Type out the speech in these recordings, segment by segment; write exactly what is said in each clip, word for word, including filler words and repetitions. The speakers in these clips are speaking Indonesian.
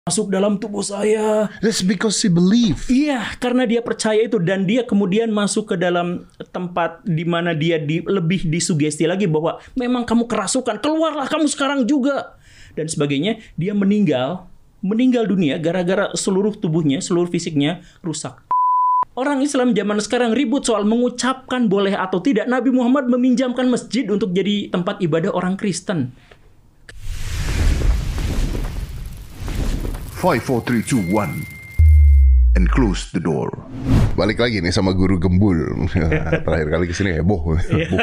masuk dalam tubuh saya. That's because he believe. Iya, karena dia percaya itu dan dia kemudian masuk ke dalam tempat di mana dia di, lebih disugesti lagi bahwa memang kamu kerasukan, keluarlah kamu sekarang juga dan sebagainya. Dia meninggal, meninggal dunia gara-gara seluruh tubuhnya, seluruh fisiknya rusak. Orang Islam zaman sekarang ribut soal mengucapkan boleh atau tidak. Nabi Muhammad meminjamkan masjid untuk jadi tempat ibadah orang Kristen. five, four, three, two, one and close the door. Balik lagi nih sama Guru Gembul. Terakhir kali kesini heboh.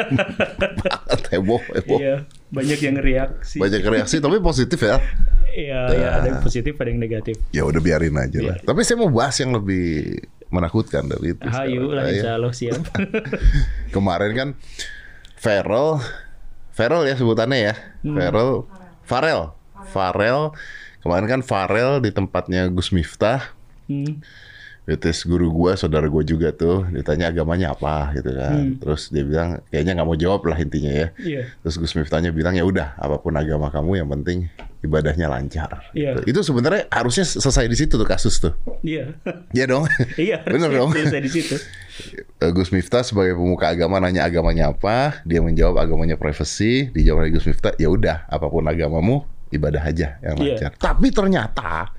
Banget heboh, heboh. Iya, banyak yang reaksi. Banyak reaksi tapi positif ya. Iya, ya, ada yang positif, ada yang negatif. Ya udah biarin aja lah. Biarin. Tapi saya mau bahas yang lebih menakutkan dari itu. Hayu lah, insya Allah siap. Kemarin kan Farel, Farel ya sebutannya ya. Hmm. Farel, Farel, Farel. Kemarin kan Farel di tempatnya Gus Miftah. Hmm. Itu guru gua, saudara gua juga tuh. Ditanya agamanya apa gitu kan. Hmm. Terus dia bilang kayaknya nggak mau jawab lah intinya ya. Yeah. Terus Gus Miftahnya bilang ya udah apapun agama kamu yang penting ibadahnya lancar. Yeah. Gitu. Itu sebenarnya harusnya selesai di situ tuh kasus tuh. Iya. Yeah. Iya dong. Iya. Bener dong. Selesai di situ. Gus Miftah sebagai pemuka agama nanya agamanya apa, dia menjawab agamanya privacy, dijawab oleh Gus Miftah, ya udah apapun agamamu ibadah aja yang lancar. Yeah. Tapi ternyata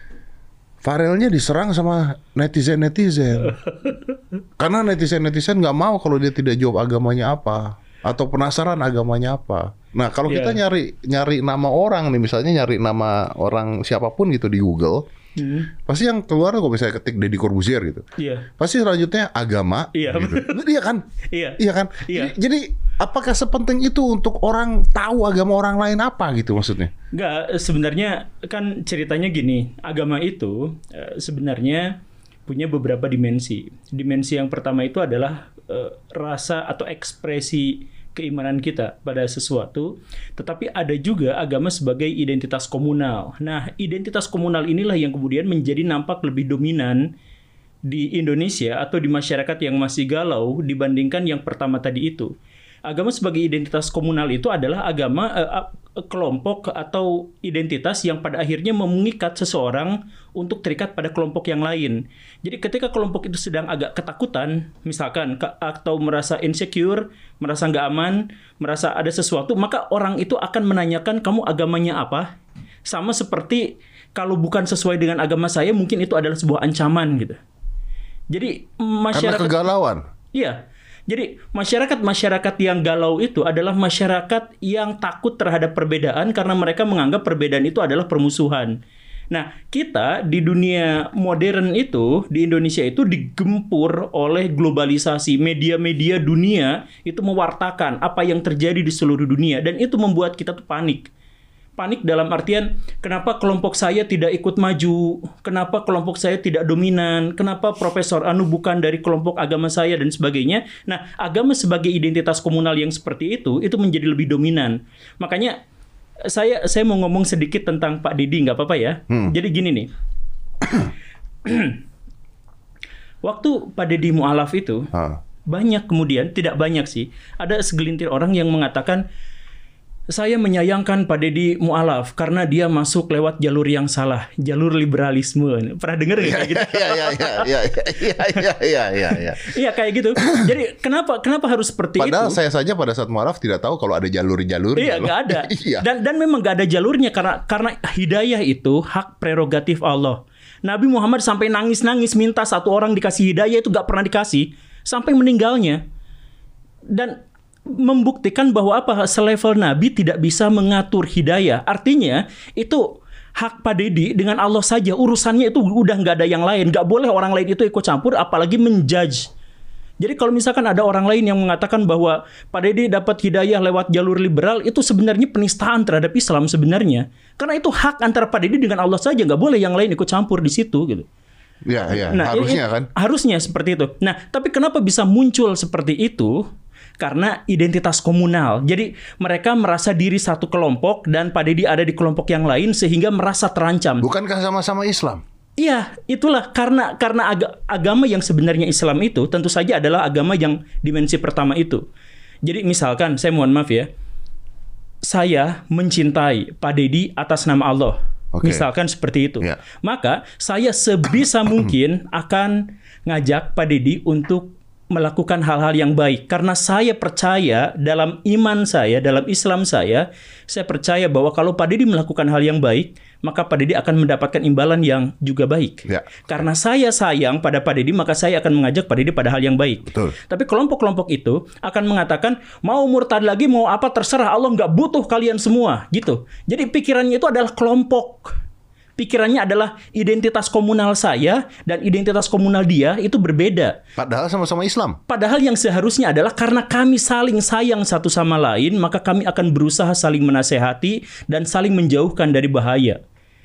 Farelnya diserang sama netizen-netizen. Karena netizen-netizen nggak mau kalau dia tidak jawab agamanya apa atau penasaran agamanya apa. Nah, kalau yeah. kita nyari nyari nama orang nih, misalnya nyari nama orang siapapun gitu di Google, hmm. pasti yang keluar kalau misalnya ketik Deddy Corbuzier gitu. Yeah. Pasti selanjutnya agama yeah. gitu. Iya kan? Iya. Iya kan? Yeah. Jadi, jadi apakah sepenting itu untuk orang tahu agama orang lain apa gitu maksudnya? Enggak, sebenarnya kan ceritanya gini, agama itu sebenarnya punya beberapa dimensi. Dimensi yang pertama itu adalah uh, rasa atau ekspresi keimanan kita pada sesuatu, tetapi ada juga agama sebagai identitas komunal. Nah, identitas komunal inilah yang kemudian menjadi nampak lebih dominan di Indonesia atau di masyarakat yang masih galau dibandingkan yang pertama tadi itu. Agama sebagai identitas komunal itu adalah agama uh, kelompok atau identitas yang pada akhirnya mengikat seseorang untuk terikat pada kelompok yang lain. Jadi ketika kelompok itu sedang agak ketakutan, misalkan atau merasa insecure, merasa nggak aman, merasa ada sesuatu, maka orang itu akan menanyakan kamu agamanya apa? Sama seperti kalau bukan sesuai dengan agama saya, mungkin itu adalah sebuah ancaman gitu. Jadi masyarakat karena kegalauan. Iya. Jadi masyarakat-masyarakat yang galau itu adalah masyarakat yang takut terhadap perbedaan karena mereka menganggap perbedaan itu adalah permusuhan. Nah, kita di dunia modern itu, di Indonesia itu digempur oleh globalisasi. Media-media dunia itu mewartakan apa yang terjadi di seluruh dunia dan itu membuat kita tuh panik. Panik dalam artian, kenapa kelompok saya tidak ikut maju? Kenapa kelompok saya tidak dominan? Kenapa Profesor Anu bukan dari kelompok agama saya dan sebagainya? Nah, agama sebagai identitas komunal yang seperti itu, itu menjadi lebih dominan. Makanya, saya saya mau ngomong sedikit tentang Pak Deddy, nggak apa-apa ya? Hmm. Jadi gini nih. Waktu Pak Deddy mu'alaf itu, ha. banyak kemudian, tidak banyak sih, ada segelintir orang yang mengatakan, saya menyayangkan Pak Deddy mu'alaf karena dia masuk lewat jalur yang salah, jalur liberalisme. Pernah dengar nggak kayak gitu? Iya, iya, iya, iya, iya, iya, iya, iya. Iya kayak gitu. Jadi kenapa kenapa harus seperti Padahal itu? Padahal saya saja pada saat mu'alaf tidak tahu kalau ada jalur-jalur. Iya, nggak ada. Iya. Dan dan memang nggak ada jalurnya karena karena hidayah itu hak prerogatif Allah. Nabi Muhammad sampai nangis-nangis minta satu orang dikasih hidayah itu nggak pernah dikasih sampai meninggalnya. Dan membuktikan bahwa apa selevel Nabi tidak bisa mengatur hidayah. Artinya itu hak Pak Deddy dengan Allah saja, urusannya itu udah nggak ada yang lain. Nggak boleh orang lain itu ikut campur apalagi menjudge. Jadi kalau misalkan ada orang lain yang mengatakan bahwa Pak Deddy dapat hidayah lewat jalur liberal, itu sebenarnya penistaan terhadap Islam sebenarnya. Karena itu hak antara Pak Deddy dengan Allah saja, nggak boleh yang lain ikut campur di situ gitu. Ya, ya, nah, harusnya ini, kan. Harusnya seperti itu. Nah, tapi kenapa bisa muncul seperti itu? Karena identitas komunal. Jadi mereka merasa diri satu kelompok dan Pak Deddy ada di kelompok yang lain sehingga merasa terancam. Bukankah sama-sama Islam? Iya, itulah karena karena ag agama yang sebenarnya Islam itu tentu saja adalah agama yang dimensi pertama itu. Jadi misalkan, saya mohon maaf ya, saya mencintai Pak Deddy atas nama Allah. Okay. Misalkan seperti itu. Yeah. Maka saya sebisa mungkin akan ngajak Pak Deddy untuk melakukan hal-hal yang baik. Karena saya percaya dalam iman saya, dalam Islam saya, saya percaya bahwa kalau Pak Deddy melakukan hal yang baik, maka Pak Deddy akan mendapatkan imbalan yang juga baik. Ya. Karena saya sayang pada Pak Deddy, maka saya akan mengajak Pak Deddy pada hal yang baik. Betul. Tapi kelompok-kelompok itu akan mengatakan, mau murtad lagi, mau apa, terserah, Allah nggak butuh kalian semua. Gitu. Jadi pikirannya itu adalah kelompok. Pikirannya adalah identitas komunal saya dan identitas komunal dia itu berbeda. Padahal sama-sama Islam. Padahal yang seharusnya adalah karena kami saling sayang satu sama lain, maka kami akan berusaha saling menasehati dan saling menjauhkan dari bahaya.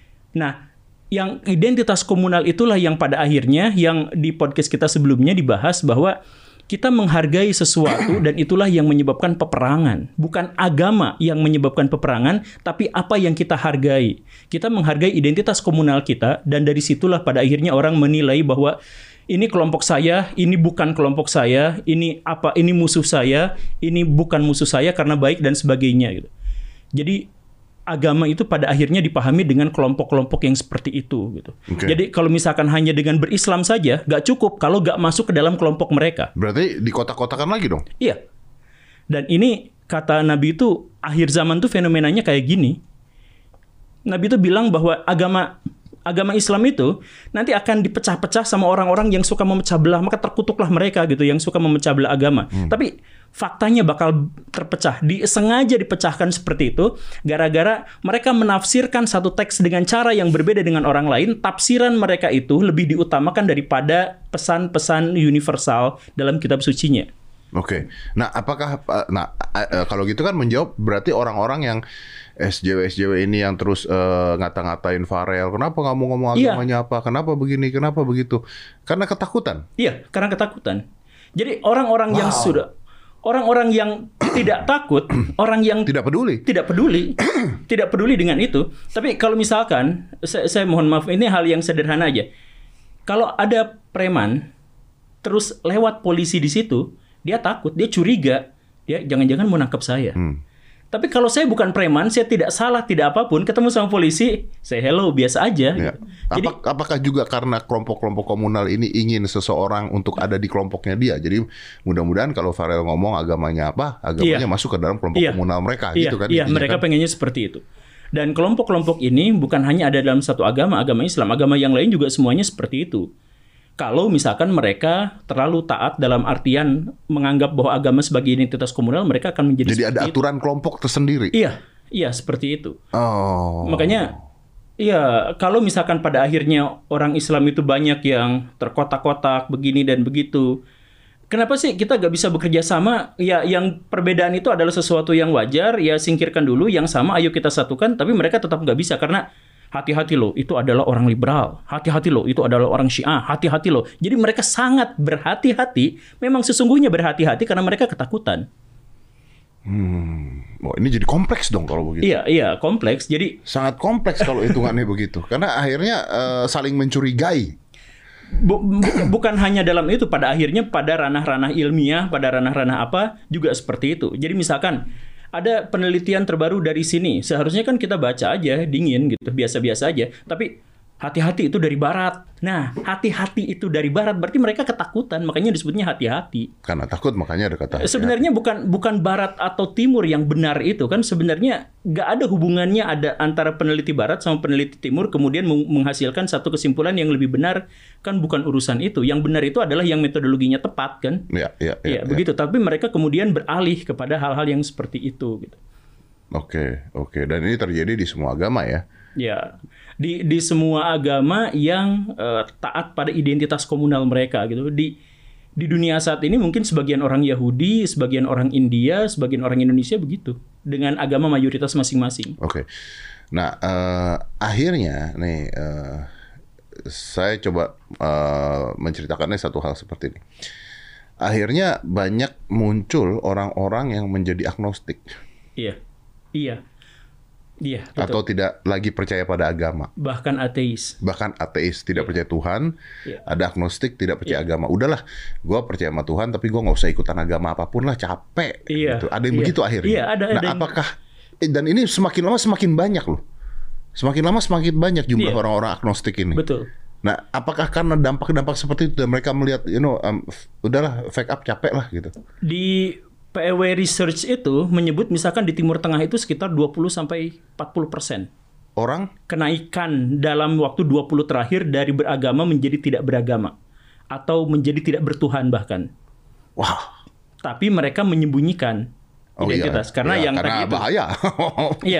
Nah, yang identitas komunal itulah yang pada akhirnya yang di podcast kita sebelumnya dibahas bahwa kita menghargai sesuatu dan itulah yang menyebabkan peperangan. Bukan agama yang menyebabkan peperangan, tapi apa yang kita hargai. Kita menghargai identitas komunal kita dan dari situlah pada akhirnya orang menilai bahwa ini kelompok saya, ini bukan kelompok saya, ini apa, ini musuh saya, ini bukan musuh saya karena baik dan sebagainya gitu. Jadi agama itu pada akhirnya dipahami dengan kelompok-kelompok yang seperti itu gitu. Okay. Jadi kalau misalkan hanya dengan berislam saja nggak cukup kalau nggak masuk ke dalam kelompok mereka. Berarti dikotak-kotakan lagi dong? Iya. Dan ini kata Nabi itu akhir zaman tuh fenomenanya kayak gini. Nabi itu bilang bahwa agama agama Islam itu nanti akan dipecah-pecah sama orang-orang yang suka memecah belah, maka terkutuklah mereka gitu yang suka memecah belah agama. Hmm. Tapi faktanya bakal terpecah, disengaja dipecahkan seperti itu gara-gara mereka menafsirkan satu teks dengan cara yang berbeda dengan orang lain. Tafsiran mereka itu lebih diutamakan daripada pesan-pesan universal dalam kitab sucinya. Oke. Nah, apakah nah kalau gitu kan menjawab berarti orang-orang yang S J W S J W ini yang terus uh, ngata-ngatain Farel, kenapa nggak mau ngomong agamanya iya. apa, kenapa begini, kenapa begitu? Karena ketakutan. Iya, karena ketakutan. Jadi orang-orang wow. yang sudah orang-orang yang tidak takut, orang yang tidak peduli, tidak peduli, tidak peduli dengan itu. Tapi kalau misalkan, saya, saya mohon maaf, ini hal yang sederhana aja. Kalau ada preman terus lewat polisi di situ, dia takut, dia curiga, dia jangan-jangan mau nangkep saya. Hmm. Tapi kalau saya bukan preman, saya tidak salah, tidak apapun, ketemu sama polisi, saya hello, biasa aja. Ya. Jadi, Apa, apakah juga karena kelompok-kelompok komunal ini ingin seseorang untuk ada di kelompoknya dia? Jadi mudah-mudahan kalau Farel ngomong agamanya apa, agamanya iya. masuk ke dalam kelompok iya. komunal mereka, iya. gitu kan? Iya, mereka kan? pengennya seperti itu. Dan kelompok-kelompok ini bukan hanya ada dalam satu agama, agama Islam, agama yang lain juga semuanya seperti itu. Kalau misalkan mereka terlalu taat dalam artian menganggap bahwa agama sebagai identitas komunal, mereka akan menjadi Jadi ada aturan itu. Kelompok tersendiri? Iya, iya seperti itu. Oh. Makanya, iya kalau misalkan pada akhirnya orang Islam itu banyak yang terkotak-kotak begini dan begitu, kenapa sih kita gak bisa bekerja sama? Ya, yang perbedaan itu adalah sesuatu yang wajar, ya singkirkan dulu, yang sama ayo kita satukan, tapi mereka tetap gak bisa karena hati-hati loh, itu adalah orang liberal. Hati-hati loh, itu adalah orang Syiah. Hati-hati loh. Jadi mereka sangat berhati-hati. Memang sesungguhnya berhati-hati karena mereka ketakutan. Hmm. Oh, ini jadi kompleks dong kalau begitu. Iya, iya, kompleks. Jadi sangat kompleks kalau hitungannya begitu. Karena akhirnya uh, saling mencurigai. Bu, bu, bukan hanya dalam itu, pada akhirnya pada ranah-ranah ilmiah, pada ranah-ranah apa juga seperti itu. Jadi misalkan ada penelitian terbaru dari sini, seharusnya kan kita baca aja, dingin gitu, biasa-biasa aja. Tapi hati-hati itu dari barat. Nah, hati-hati itu dari barat berarti mereka ketakutan, makanya disebutnya hati-hati. Karena takut makanya ada kata hati-hati. Sebenarnya bukan bukan barat atau timur yang benar itu kan, sebenarnya nggak ada hubungannya ada antara peneliti barat sama peneliti timur kemudian menghasilkan satu kesimpulan yang lebih benar, kan bukan urusan itu. Yang benar itu adalah yang metodologinya tepat kan. Iya, iya, iya. Ya, begitu. Tapi mereka kemudian beralih kepada hal-hal yang seperti itu gitu. Oke, oke. Dan ini terjadi di semua agama ya. Ya, di di semua agama yang uh, taat pada identitas komunal mereka gitu. Di di dunia saat ini mungkin sebagian orang Yahudi, sebagian orang India, sebagian orang Indonesia begitu dengan agama mayoritas masing-masing. Oke. Nah, uh, akhirnya nih uh, saya coba uh, menceritakannya satu hal seperti ini. Akhirnya banyak muncul orang-orang yang menjadi agnostik. Iya. Iya. Iya, betul. Atau tidak lagi percaya pada agama. Bahkan ateis. Bahkan ateis, tidak yeah. percaya Tuhan. Yeah. Ada agnostik, tidak percaya yeah. agama. Udahlah, gue percaya sama Tuhan, tapi gue nggak usah ikutan agama apapun lah, capek. Yeah. Gitu. Ada yang yeah. begitu akhirnya. Yeah, ada, nah, ada apakah, yang... dan ini semakin lama semakin banyak loh. Semakin lama semakin banyak jumlah Iya. orang-orang agnostik ini. Betul. Nah, apakah karena dampak-dampak seperti itu dan mereka melihat, you know, um, udahlah fake up capek lah gitu. Di P E W Research itu menyebut misalkan di Timur Tengah itu sekitar dua puluh sampai empat puluh persen Orang kenaikan dalam waktu dua puluh terakhir dari beragama menjadi tidak beragama atau menjadi tidak bertuhan bahkan. wah. Tapi mereka menyembunyikan Oh, identitas iya. karena Ya, yang karena tadi itu bahaya. iya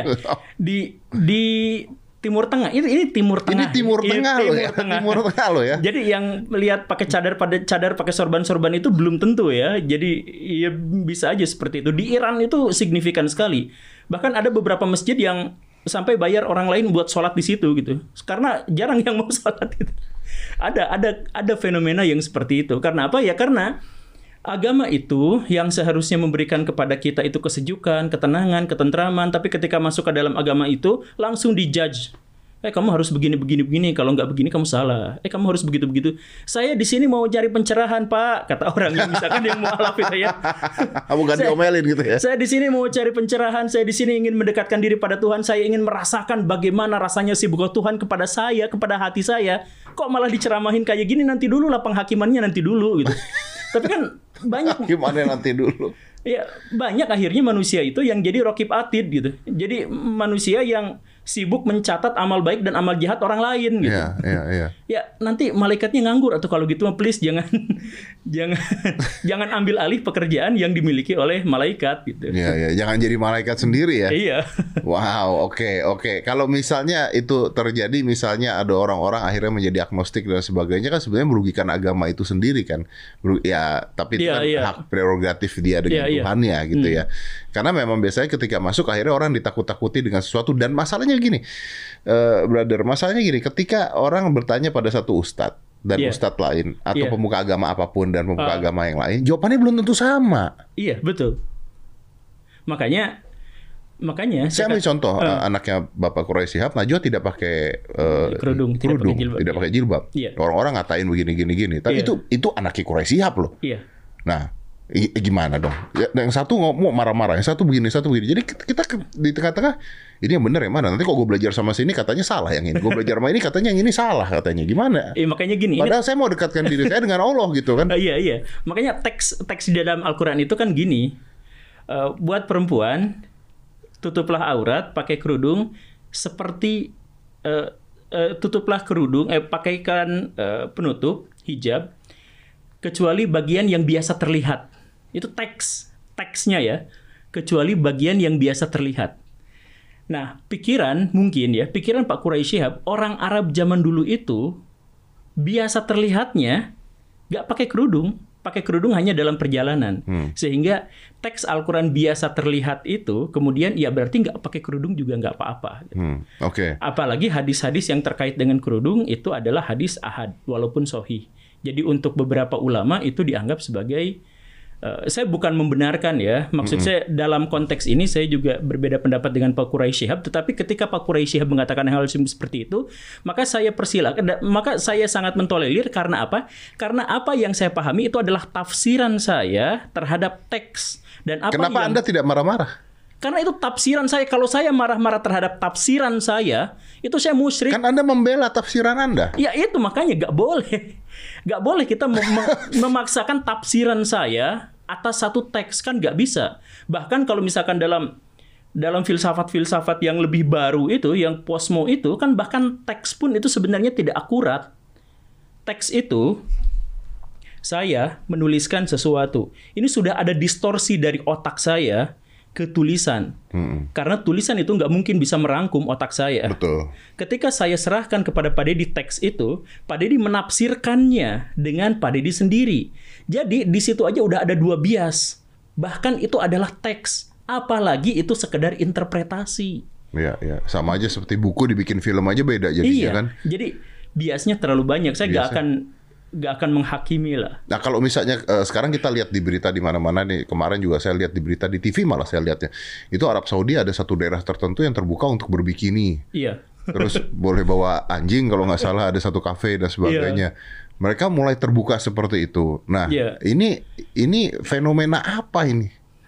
di di Timur Tengah ini ini Timur Tengah Ini Timur Ini Tengah loh ya. Tengah. Timur Tengah loh ya. Jadi yang melihat pakai cadar pada cadar pakai sorban-sorban itu belum tentu ya. Jadi ya bisa aja seperti itu. Di Iran itu signifikan sekali. Bahkan ada beberapa masjid yang sampai bayar orang lain buat sholat di situ gitu. Karena jarang yang mau sholat itu. Ada ada ada fenomena yang seperti itu. Karena apa? Ya karena agama itu yang seharusnya memberikan kepada kita itu kesejukan, ketenangan, ketentraman, tapi ketika masuk ke dalam agama itu langsung dijudge. Eh kamu harus begini begini begini, kalau nggak begini kamu salah. Eh kamu harus begitu begitu. Saya di sini mau cari pencerahan Pak, kata orang yang misalkan yang mualaf itu ya. Bukan Saya- diomelin gitu ya. Saya di sini mau cari pencerahan, saya di sini ingin mendekatkan diri pada Tuhan, saya ingin merasakan bagaimana rasanya sibuk Tuhan kepada saya, kepada hati saya. Kok malah diceramahin kayak gini, nanti dulu lah penghakimannya nanti dulu gitu. Tapi kan banyak Gimana nanti dulu? ya banyak akhirnya manusia itu yang jadi rokib atid gitu. Jadi manusia yang sibuk mencatat amal baik dan amal jahat orang lain gitu. Iya, iya, iya. Ya nanti malaikatnya nganggur atau kalau gitu mah please jangan jangan jangan ambil alih pekerjaan yang dimiliki oleh malaikat gitu. Iya, iya. Jangan jadi malaikat sendiri ya. Iya. Wow, oke, oke. Kalau misalnya itu terjadi, misalnya ada orang-orang akhirnya menjadi agnostik dan sebagainya, kan sebenarnya merugikan agama itu sendiri kan. Meru- Ya, tapi itu Iya, kan iya. hak prerogatif dia dengan Iya, iya. Tuhannya gitu Hmm. ya. Karena memang biasanya ketika masuk akhirnya orang ditakut-takuti dengan sesuatu, dan masalahnya gini, eh, brother, masalahnya gini, ketika orang bertanya pada satu ustadz dan Iya. ustadz lain atau Iya. pemuka agama apapun dan pemuka Ah. agama yang lain, jawabannya belum tentu sama. Iya, betul. Makanya makanya Saya ambil kata- contoh, Eh. eh, anaknya Bapak Quraisy Shihab, Najwa tidak pakai eh, Kerudung, tidak pakai jilbab, tidak iya. pakai jilbab. Iya. Orang-orang ngatain begini gini gini, tapi Iya. itu itu anaknya Quraisy Shihab loh. Iya. Nah, i- gimana dong? Ya, yang satu ngomong marah-marah, yang satu begini, satu begini. Jadi kita ke- di tengah-tengah, ini yang benar yang mana? Nanti kok gue belajar sama sini katanya salah yang ini. Gue belajar sama ini katanya yang ini salah katanya. Gimana? Eh, makanya gini. ini- Padahal saya mau dekatkan diri saya dengan Allah gitu kan. Eh, iya iya. Makanya teks teks di dalam Al-Qur'an itu kan gini. Eh, buat perempuan tutuplah aurat, pakai kerudung seperti eh, eh, tutuplah kerudung, eh pakaikan eh, penutup hijab kecuali bagian yang biasa terlihat. Itu teks teksnya ya. Kecuali bagian yang biasa terlihat. Nah, pikiran mungkin ya, pikiran Pak Quraisy Shihab, orang Arab zaman dulu itu biasa terlihatnya nggak pakai kerudung, pakai kerudung hanya dalam perjalanan. Hmm. Sehingga teks Al-Quran biasa terlihat itu, kemudian ya berarti nggak pakai kerudung juga nggak apa-apa. Hmm, Oke. Apalagi hadis-hadis yang terkait dengan kerudung itu adalah hadis ahad, walaupun sahih. Jadi untuk beberapa ulama itu dianggap sebagai Uh, saya bukan membenarkan ya, maksud Mm-hmm. saya dalam konteks ini saya juga berbeda pendapat dengan Pak Quraisy Shihab, tetapi ketika Pak Quraisy Shihab mengatakan hal seperti itu, maka saya persilakan, maka saya sangat mentolerir karena apa? Karena apa yang saya pahami itu adalah tafsiran saya terhadap teks dan apa Kenapa yang Anda tidak marah-marah? karena itu tafsiran saya. Kalau saya marah-marah terhadap tafsiran saya, itu saya musyrik. Kan Anda membela tafsiran Anda. Ya itu makanya nggak boleh, nggak boleh kita mem- mem- memaksakan tafsiran saya atas satu teks, kan nggak bisa. Bahkan kalau misalkan dalam dalam filsafat-filsafat yang lebih baru itu, yang posmo itu, kan bahkan teks pun itu sebenarnya tidak akurat. Teks itu saya menuliskan sesuatu, ini sudah ada distorsi dari otak saya ke tulisan. Mm-mm. Karena tulisan itu nggak mungkin bisa merangkum otak saya. Betul. Ketika saya serahkan kepada Pak Deddy teks itu, Pak Deddy menafsirkannya dengan Pak Deddy sendiri. Jadi di situ aja udah ada dua bias. Bahkan itu adalah teks. Apalagi itu sekedar interpretasi. Iya, iya. Sama aja seperti buku dibikin film aja beda jadinya Iya. kan. Jadi biasnya terlalu banyak. Saya nggak Biasa. akan nggak akan menghakimi lah. Nah kalau misalnya eh, sekarang kita lihat di berita di mana-mana nih, kemarin juga saya lihat di berita di T V malah saya lihatnya, itu Arab Saudi ada satu daerah tertentu yang terbuka untuk berbikini. Iya. Terus boleh bawa anjing kalau nggak salah, ada satu kafe dan sebagainya. Mereka mulai terbuka seperti itu. Nah Iya. ini ini fenomena apa ini?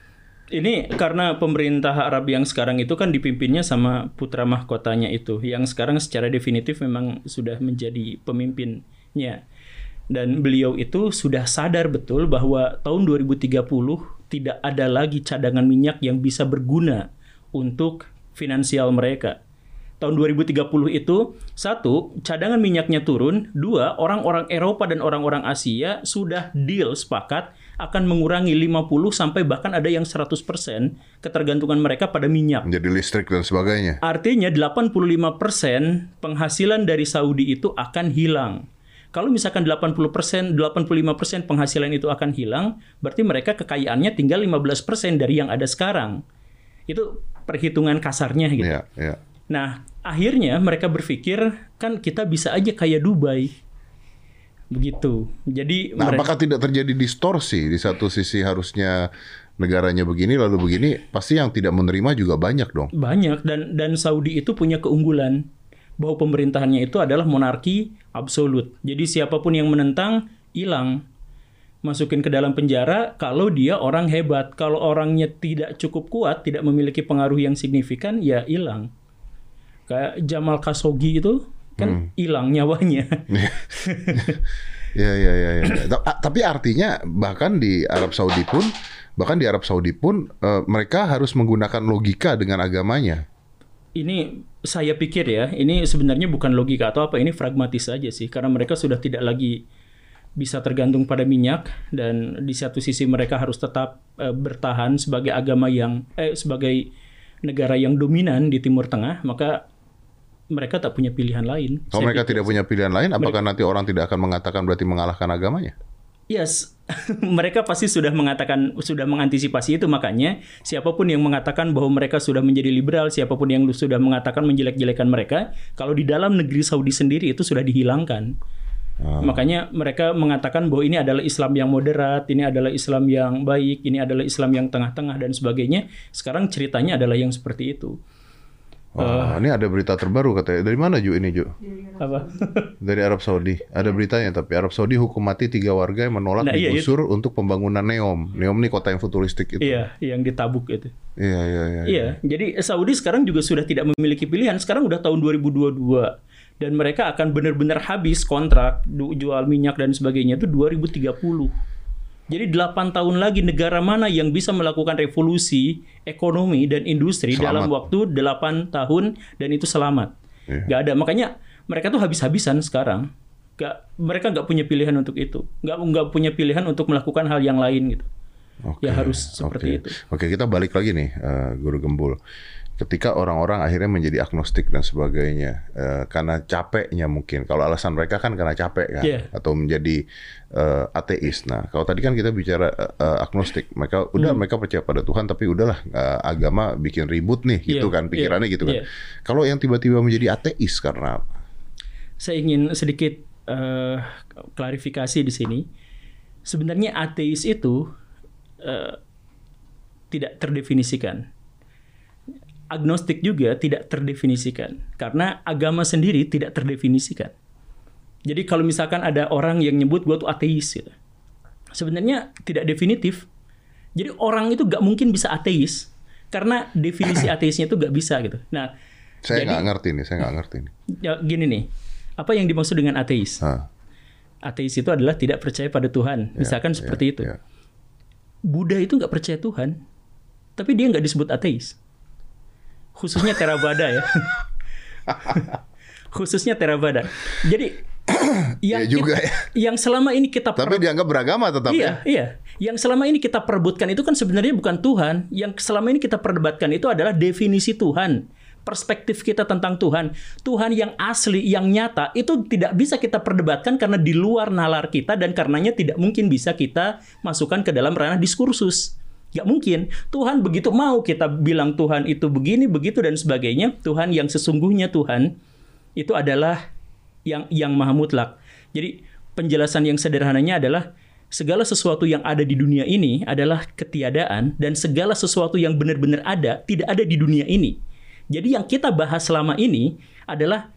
Ini karena pemerintah Arab yang sekarang itu kan dipimpinnya sama putra mahkotanya itu, yang sekarang secara definitif memang sudah menjadi pemimpinnya. Dan beliau itu sudah sadar betul bahwa tahun dua ribu tiga puluh tidak ada lagi cadangan minyak yang bisa berguna untuk finansial mereka. Tahun dua ribu tiga puluh itu, satu, cadangan minyaknya turun. Dua, orang-orang Eropa dan orang-orang Asia sudah deal sepakat akan mengurangi lima puluh sampai bahkan ada yang seratus persen ketergantungan mereka pada minyak. Jadi listrik dan sebagainya. Artinya delapan puluh lima persen penghasilan dari Saudi itu akan hilang. Kalau misalkan delapan puluh persen, delapan puluh lima persen penghasilan itu akan hilang, berarti mereka kekayaannya tinggal lima belas persen dari yang ada sekarang. Itu perhitungan kasarnya gitu. Iya, iya. Nah, akhirnya mereka berpikir, kan kita bisa aja kayak Dubai. Begitu. Jadi nah, mereka... apakah tidak terjadi distorsi? Di satu sisi harusnya negaranya begini, lalu begini, pasti yang tidak menerima juga banyak dong. Banyak, dan dan Saudi itu punya keunggulan bahwa pemerintahannya itu adalah monarki absolut. Jadi siapapun yang menentang, hilang. Masukin ke dalam penjara kalau dia orang hebat. Kalau orangnya tidak cukup kuat, tidak memiliki pengaruh yang signifikan, ya hilang. Kayak Jamal Khashoggi itu kan hilang hmm. nyawanya. Ya, ya, ya, ya. Tapi artinya bahkan di Arab Saudi pun, bahkan di Arab Saudi pun uh, mereka harus menggunakan logika dengan agamanya. Ini saya pikir ya, ini sebenarnya bukan logika atau apa, ini pragmatis saja sih, karena mereka sudah tidak lagi bisa tergantung pada minyak, dan di satu sisi mereka harus tetap uh, bertahan sebagai agama yang eh sebagai negara yang dominan di Timur Tengah, maka mereka tak punya pilihan lain. Kalau mereka tidak punya pilihan lain, apakah mereka, nanti orang tidak akan mengatakan berarti mengalahkan agamanya? Yes, mereka pasti sudah mengatakan, sudah mengantisipasi itu. Makanya siapapun yang mengatakan bahwa mereka sudah menjadi liberal, siapapun yang sudah mengatakan menjelek-jelekan mereka, kalau di dalam negeri Saudi sendiri itu sudah dihilangkan. Hmm. Makanya mereka mengatakan bahwa ini adalah Islam yang moderat, ini adalah Islam yang baik, ini adalah Islam yang tengah-tengah dan sebagainya. Sekarang ceritanya adalah yang seperti itu. Wah, uh, ini ada berita terbaru katanya. Dari mana Ju ini Ju? Apa? Dari Arab Saudi. Ada beritanya, tapi Arab Saudi hukum mati tiga warga yang menolak nah, digusur iya, untuk pembangunan Neom. Neom ini kota yang futuristik itu. Iya, yang di Tabuk itu. Iya, iya, iya. Iya, jadi Saudi sekarang juga sudah tidak memiliki pilihan. Sekarang udah tahun dua ribu dua puluh dua dan mereka akan benar-benar habis kontrak jual minyak dan sebagainya itu dua ribu tiga puluh. Jadi delapan tahun lagi negara mana yang bisa melakukan revolusi ekonomi dan industri selamat dalam waktu delapan tahun dan itu selamat. Iya. Gak ada. Makanya mereka tuh habis-habisan sekarang. Gak, mereka nggak punya pilihan untuk itu. Nggak nggak punya pilihan untuk melakukan hal yang lain gitu. Oke, ya harus seperti oke. itu. Oke, kita balik lagi nih, uh, Guru Gembul. Ketika orang-orang akhirnya menjadi agnostik dan sebagainya, uh, karena capeknya mungkin. Kalau alasan mereka kan karena capek kan, yeah. atau menjadi uh, ateis. Nah, kalau tadi kan kita bicara uh, agnostik, mereka udah hmm. mereka percaya pada Tuhan, tapi udahlah uh, agama bikin ribut nih, gitu yeah. kan pikirannya yeah. gitu kan. Yeah. Kalau yang tiba-tiba menjadi ateis karena apa? Saya ingin sedikit uh, klarifikasi di sini. Sebenarnya ateis itu uh, tidak terdefinisikan. Agnostik juga tidak terdefinisikan karena agama sendiri tidak terdefinisikan. Jadi kalau misalkan ada orang yang nyebut gue tuh ateis gitu, sebenarnya tidak definitif. Jadi orang itu gak mungkin bisa ateis karena definisi ateisnya itu gak bisa gitu. Nah, saya nggak ngerti nih, saya nggak ngerti nih. Ya, gini nih, apa yang dimaksud dengan ateis? Huh. Ateis itu adalah tidak percaya pada Tuhan, misalkan yeah, seperti yeah, itu. Yeah. Buddha itu nggak percaya Tuhan, tapi dia nggak disebut ateis. Khususnya Theravada ya. Khususnya Theravada. Jadi yang ya juga kita, ya. yang selama ini kita tapi per... dianggap beragama tetap iya, ya. Iya, yang selama ini kita perebutkan itu kan sebenarnya bukan Tuhan. Yang selama ini kita perdebatkan itu adalah definisi Tuhan, perspektif kita tentang Tuhan. Tuhan yang asli, yang nyata itu tidak bisa kita perdebatkan karena di luar nalar kita dan karenanya tidak mungkin bisa kita masukkan ke dalam ranah diskursus. Gak mungkin. Tuhan begitu mau kita bilang Tuhan itu begini, begitu dan sebagainya. Tuhan yang sesungguhnya Tuhan itu adalah yang yang maha mutlak. Jadi penjelasan yang sederhananya adalah segala sesuatu yang ada di dunia ini adalah ketiadaan dan segala sesuatu yang benar-benar ada tidak ada di dunia ini. Jadi yang kita bahas selama ini adalah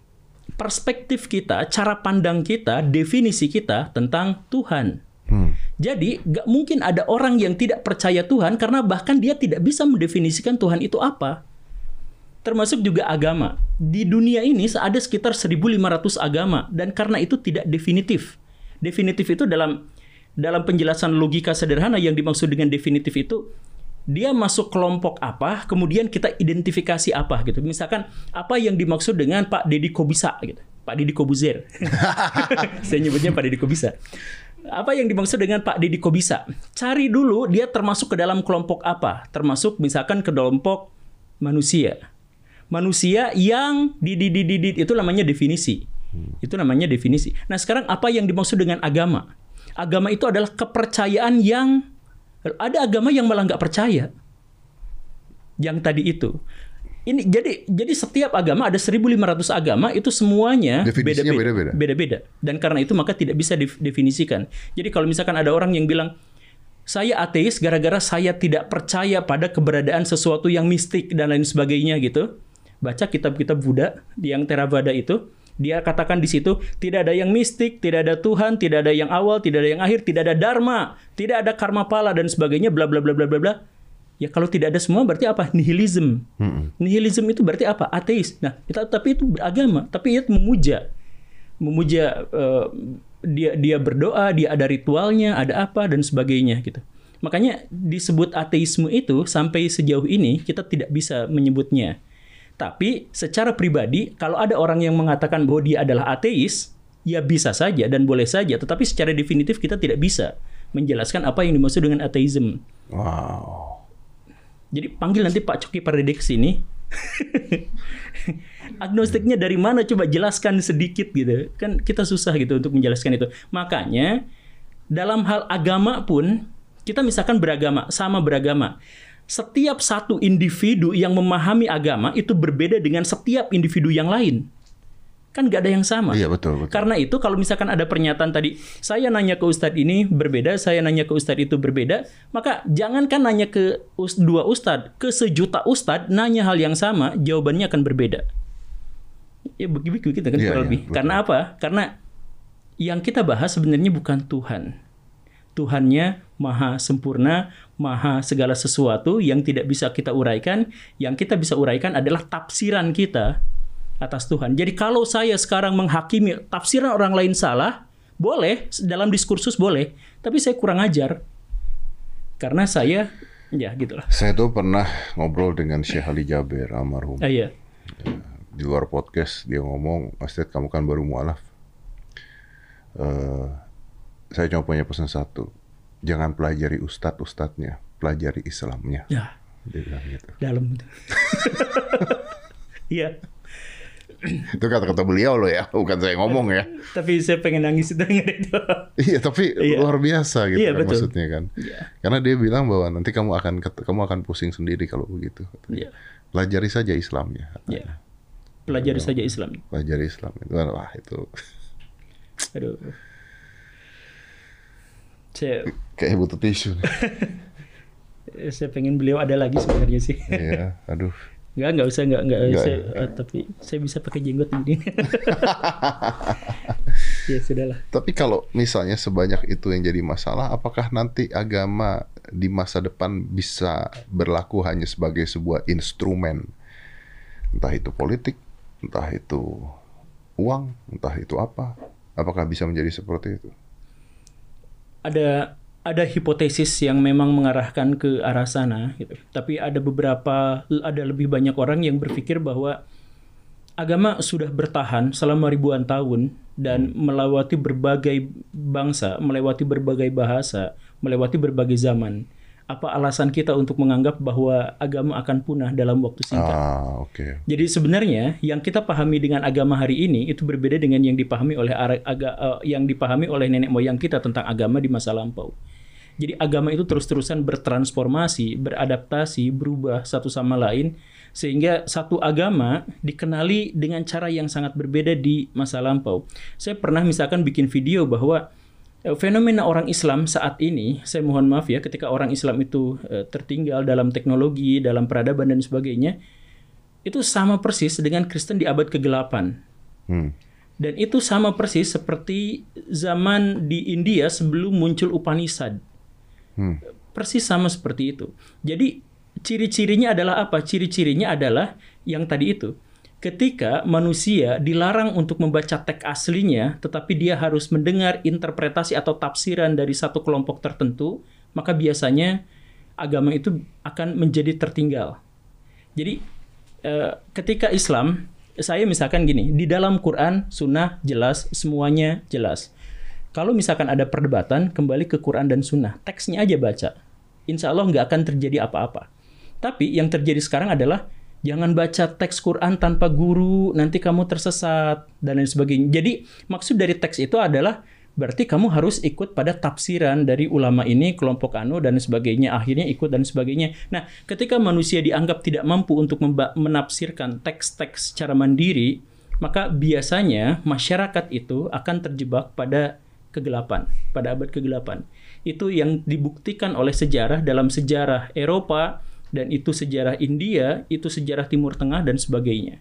perspektif kita, cara pandang kita, definisi kita tentang Tuhan. Hmm. Jadi gak mungkin ada orang yang tidak percaya Tuhan karena bahkan dia tidak bisa mendefinisikan Tuhan itu apa. Termasuk juga agama. Di dunia ini ada sekitar seribu lima ratus agama dan karena itu tidak definitif. Definitif itu dalam dalam penjelasan logika sederhana yang dimaksud dengan definitif itu dia masuk kelompok apa, kemudian kita identifikasi apa gitu. Misalkan apa yang dimaksud dengan Pak Deddy Kobisa gitu. Pak Deddy Kobuzer. Saya nyebutnya Pak Deddy Kobisa. Apa yang dimaksud dengan Pak Deddy Kobisa? Cari dulu dia termasuk ke dalam kelompok apa? Termasuk misalkan ke kelompok manusia. Manusia yang di di di di, di itu namanya definisi. Itu namanya definisi. Nah, sekarang apa yang dimaksud dengan agama? Agama itu adalah kepercayaan yang ada agama yang malah nggak percaya. Yang tadi itu. Ini jadi jadi setiap agama ada seribu lima ratus agama itu semuanya beda-beda. Beda-beda. Dan karena itu maka tidak bisa didefinisikan. Jadi kalau misalkan ada orang yang bilang saya ateis gara-gara saya tidak percaya pada keberadaan sesuatu yang mistik dan lain sebagainya gitu. Baca kitab-kitab Buddha yang Theravada itu, dia katakan di situ tidak ada yang mistik, tidak ada Tuhan, tidak ada yang awal, tidak ada yang akhir, tidak ada dharma, tidak ada karma pala dan sebagainya bla bla bla bla bla bla. Ya kalau tidak ada semua berarti apa? Nihilism. Hmm. Nihilism itu berarti apa? Ateis. Nah, itu, tapi itu beragama, tapi itu memuja. Memuja uh, dia dia berdoa, dia ada ritualnya, ada apa dan sebagainya gitu. Makanya disebut ateisme itu sampai sejauh ini kita tidak bisa menyebutnya. Tapi secara pribadi kalau ada orang yang mengatakan bahwa dia adalah ateis, ya bisa saja dan boleh saja, tetapi secara definitif kita tidak bisa menjelaskan apa yang dimaksud dengan ateisme. Wow. Jadi panggil nanti Pak Coki Pardede sini. Agnostiknya dari mana? Coba jelaskan sedikit gitu. Kan kita susah gitu untuk menjelaskan itu. Makanya dalam hal agama pun kita misalkan beragama, sama beragama. Setiap satu individu yang memahami agama itu berbeda dengan setiap individu yang lain. Kan nggak ada yang sama. Iya, betul, betul. Karena itu kalau misalkan ada pernyataan tadi, saya nanya ke Ustadz ini berbeda, saya nanya ke Ustadz itu berbeda, maka jangankan nanya ke dua Ustadz, ke sejuta Ustadz nanya hal yang sama, jawabannya akan berbeda. Ya begitu kita kan kurang lebih. Karena apa? Karena yang kita bahas sebenarnya bukan Tuhan. Tuhannya maha sempurna, maha segala sesuatu yang tidak bisa kita uraikan. Yang kita bisa uraikan adalah tafsiran kita atas Tuhan. Jadi kalau saya sekarang menghakimi tafsiran orang lain salah, boleh, dalam diskursus boleh. Tapi saya kurang ajar. Karena saya, ya gitulah. Saya tuh pernah ngobrol dengan Syekh Ali Jaber, almarhum. Ah, iya. Di luar podcast, dia ngomong, Ustaz kamu kan baru mualaf. Uh, saya cuma punya pesan satu. Jangan pelajari ustadz-ustadznya, pelajari Islamnya. Ya. Dia bilang gitu. Dalam. Iya. Itu kata-kata beliau loh ya, bukan saya ngomong ya. Tapi saya pengen nangis dengar itu. Iya, tapi iya. Luar biasa gitu iya, kan betul. Maksudnya kan. Iya. Karena dia bilang bahwa nanti kamu akan kamu akan pusing sendiri kalau begitu. Iya. Pelajari saja Islamnya. Iya. Pelajari saja Islam. Pelajari Islam itu wah itu. Aduh. Saya kayak butuh tisu. Saya pengen beliau ada lagi sebenarnya sih. Iya, aduh. Enggak, enggak usah, enggak, enggak, enggak. Saya, uh, tapi saya bisa pakai jenggot ini. Ya sudahlah. Tapi kalau misalnya sebanyak itu yang jadi masalah, apakah nanti agama di masa depan bisa berlaku hanya sebagai sebuah instrumen? Entah itu politik, entah itu uang, entah itu apa. Apakah bisa menjadi seperti itu? Ada ada hipotesis yang memang mengarahkan ke arah sana gitu. Tapi ada beberapa ada lebih banyak orang yang berpikir bahwa agama sudah bertahan selama ribuan tahun dan melewati berbagai bangsa, melewati berbagai bahasa, melewati berbagai zaman. Apa alasan kita untuk menganggap bahwa agama akan punah dalam waktu singkat? Ah, okay. Jadi sebenarnya yang kita pahami dengan agama hari ini itu berbeda dengan yang dipahami oleh aga, uh, yang dipahami oleh nenek moyang kita tentang agama di masa lampau. Jadi agama itu terus-terusan bertransformasi, beradaptasi, berubah satu sama lain sehingga satu agama dikenali dengan cara yang sangat berbeda di masa lampau. Saya pernah misalkan bikin video bahwa fenomena orang Islam saat ini, saya mohon maaf ya, ketika orang Islam itu uh, tertinggal dalam teknologi, dalam peradaban dan sebagainya, itu sama persis dengan Kristen di abad kegelapan. Hmm. Dan itu sama persis seperti zaman di India sebelum muncul Upanishad. Hmm. Persis sama seperti itu. Jadi ciri-cirinya adalah apa? Ciri-cirinya adalah yang tadi itu. Ketika manusia dilarang untuk membaca teks aslinya, tetapi dia harus mendengar interpretasi atau tafsiran dari satu kelompok tertentu, maka biasanya agama itu akan menjadi tertinggal. Jadi eh, ketika Islam, saya misalkan gini, di dalam Quran, Sunnah jelas, semuanya jelas. Kalau misalkan ada perdebatan, kembali ke Quran dan Sunnah, teksnya aja baca. Insya Allah nggak akan terjadi apa-apa. Tapi yang terjadi sekarang adalah jangan baca teks Quran tanpa guru, nanti kamu tersesat, dan lain sebagainya. Jadi maksud dari teks itu adalah berarti kamu harus ikut pada tafsiran dari ulama ini, kelompok anu, dan sebagainya. Akhirnya ikut dan sebagainya. Nah, ketika manusia dianggap tidak mampu untuk menafsirkan teks-teks secara mandiri, maka biasanya masyarakat itu akan terjebak pada kegelapan, pada abad kegelapan. Itu yang dibuktikan oleh sejarah dalam sejarah Eropa, dan itu sejarah India, itu sejarah Timur Tengah, dan sebagainya.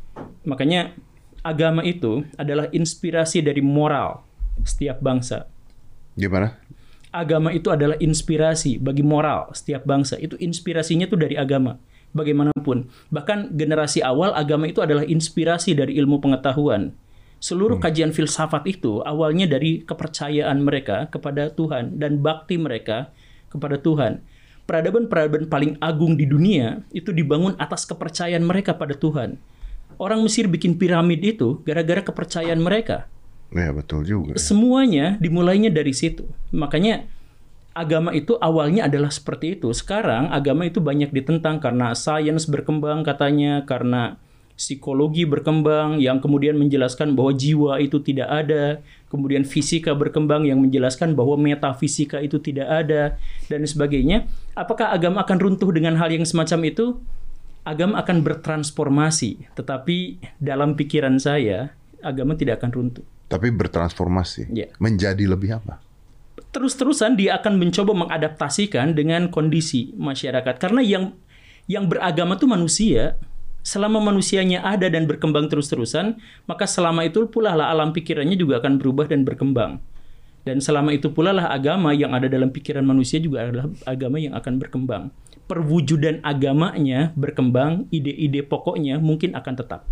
Makanya agama itu adalah inspirasi dari moral setiap bangsa. Gimana? Agama itu adalah inspirasi bagi moral setiap bangsa. Itu inspirasinya tuh dari agama. Bagaimanapun. Bahkan generasi awal agama itu adalah inspirasi dari ilmu pengetahuan. Seluruh hmm. kajian filsafat itu awalnya dari kepercayaan mereka kepada Tuhan dan bakti mereka kepada Tuhan. Peradaban-peradaban paling agung di dunia itu dibangun atas kepercayaan mereka pada Tuhan. Orang Mesir bikin piramid itu gara-gara kepercayaan mereka. Ya, betul juga. Semuanya dimulainya dari situ. Makanya agama itu awalnya adalah seperti itu. Sekarang agama itu banyak ditentang karena sains berkembang katanya, karena psikologi berkembang yang kemudian menjelaskan bahwa jiwa itu tidak ada, kemudian fisika berkembang yang menjelaskan bahwa metafisika itu tidak ada, dan sebagainya. Apakah agama akan runtuh dengan hal yang semacam itu? Agama akan bertransformasi, tetapi dalam pikiran saya agama tidak akan runtuh. Tapi bertransformasi, ya. Menjadi lebih apa? Terus-terusan dia akan mencoba mengadaptasikan dengan kondisi masyarakat, karena yang yang beragama itu manusia. Selama manusianya ada dan berkembang terus-terusan, maka selama itu pula lah alam pikirannya juga akan berubah dan berkembang. Dan selama itu pula lah agama yang ada dalam pikiran manusia juga adalah agama yang akan berkembang. Perwujudan agamanya berkembang, ide-ide pokoknya mungkin akan tetap.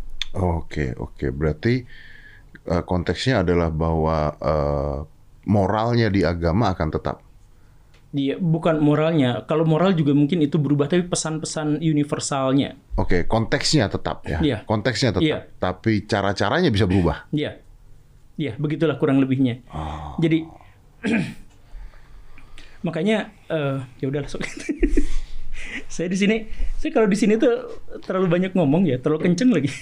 Oke, oke. Berarti uh, konteksnya adalah bahwa uh, moralnya di agama akan tetap. Dia bukan moralnya. Kalau moral juga mungkin itu berubah, tapi pesan-pesan universalnya. Oke, konteksnya tetap ya. Iya. Konteksnya tetap. Iya. Tapi cara-caranya bisa berubah. Iya. Iya, begitulah kurang lebihnya. Oh. Jadi makanya uh, ya udah langsung. Saya di sini, saya kalau di sini tuh terlalu banyak ngomong ya, terlalu kenceng lagi.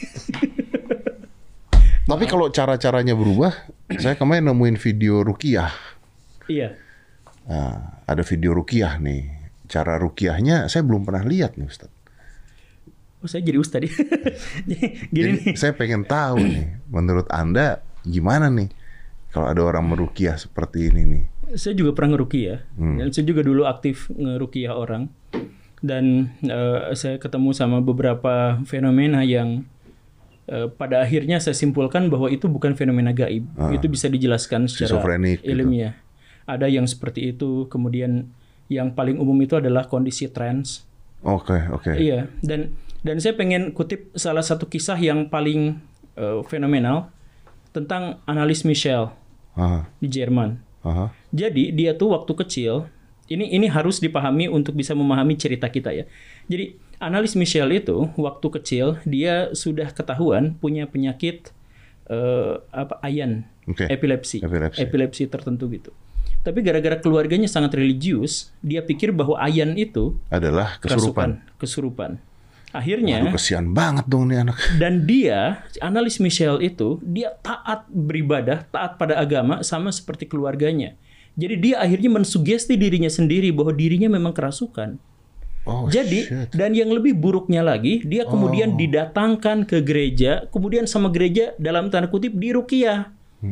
Tapi kalau cara-caranya berubah, saya kemarin nemuin video ruqyah. Iya. Nah, ada video ruqyah nih. Cara ruqyahnya saya belum pernah lihat nih, Ustaz. Oh, saya jadi Ustaz. Gini jadi, nih. Saya pengen tahu nih, menurut Anda gimana nih kalau ada orang meruqyah seperti ini nih? Saya juga pernah ngeruqyah. Hmm. Saya juga dulu aktif ngeruqyah orang. Dan uh, saya ketemu sama beberapa fenomena yang uh, pada akhirnya saya simpulkan bahwa itu bukan fenomena gaib. Ah. Itu bisa dijelaskan secara ilmiah. Gitu. Ada yang seperti itu, kemudian yang paling umum itu adalah kondisi trans. Oke, okay, oke. Okay. Iya, dan dan saya pengen kutip salah satu kisah yang paling uh, fenomenal tentang analis Michel Aha. di Jerman. Aha. Jadi dia tuh waktu kecil, ini ini harus dipahami untuk bisa memahami cerita kita ya. Jadi analis Michel itu waktu kecil dia sudah ketahuan punya penyakit uh, apa ayan, okay. epilepsi, epilepsi, epilepsi tertentu gitu. Tapi gara-gara keluarganya sangat religius, dia pikir bahwa ayan itu adalah kesurupan. Kerasukan, kesurupan. Akhirnya, waduh, kesian banget dong nih anak. Dan dia, analis Michel itu, dia taat beribadah, taat pada agama sama seperti keluarganya. Jadi dia akhirnya mensugesti dirinya sendiri bahwa dirinya memang kerasukan. Oh, Jadi, shit. Dan yang lebih buruknya lagi, dia kemudian oh. didatangkan ke gereja, kemudian sama gereja dalam tanda kutip diruqyah. Hmm.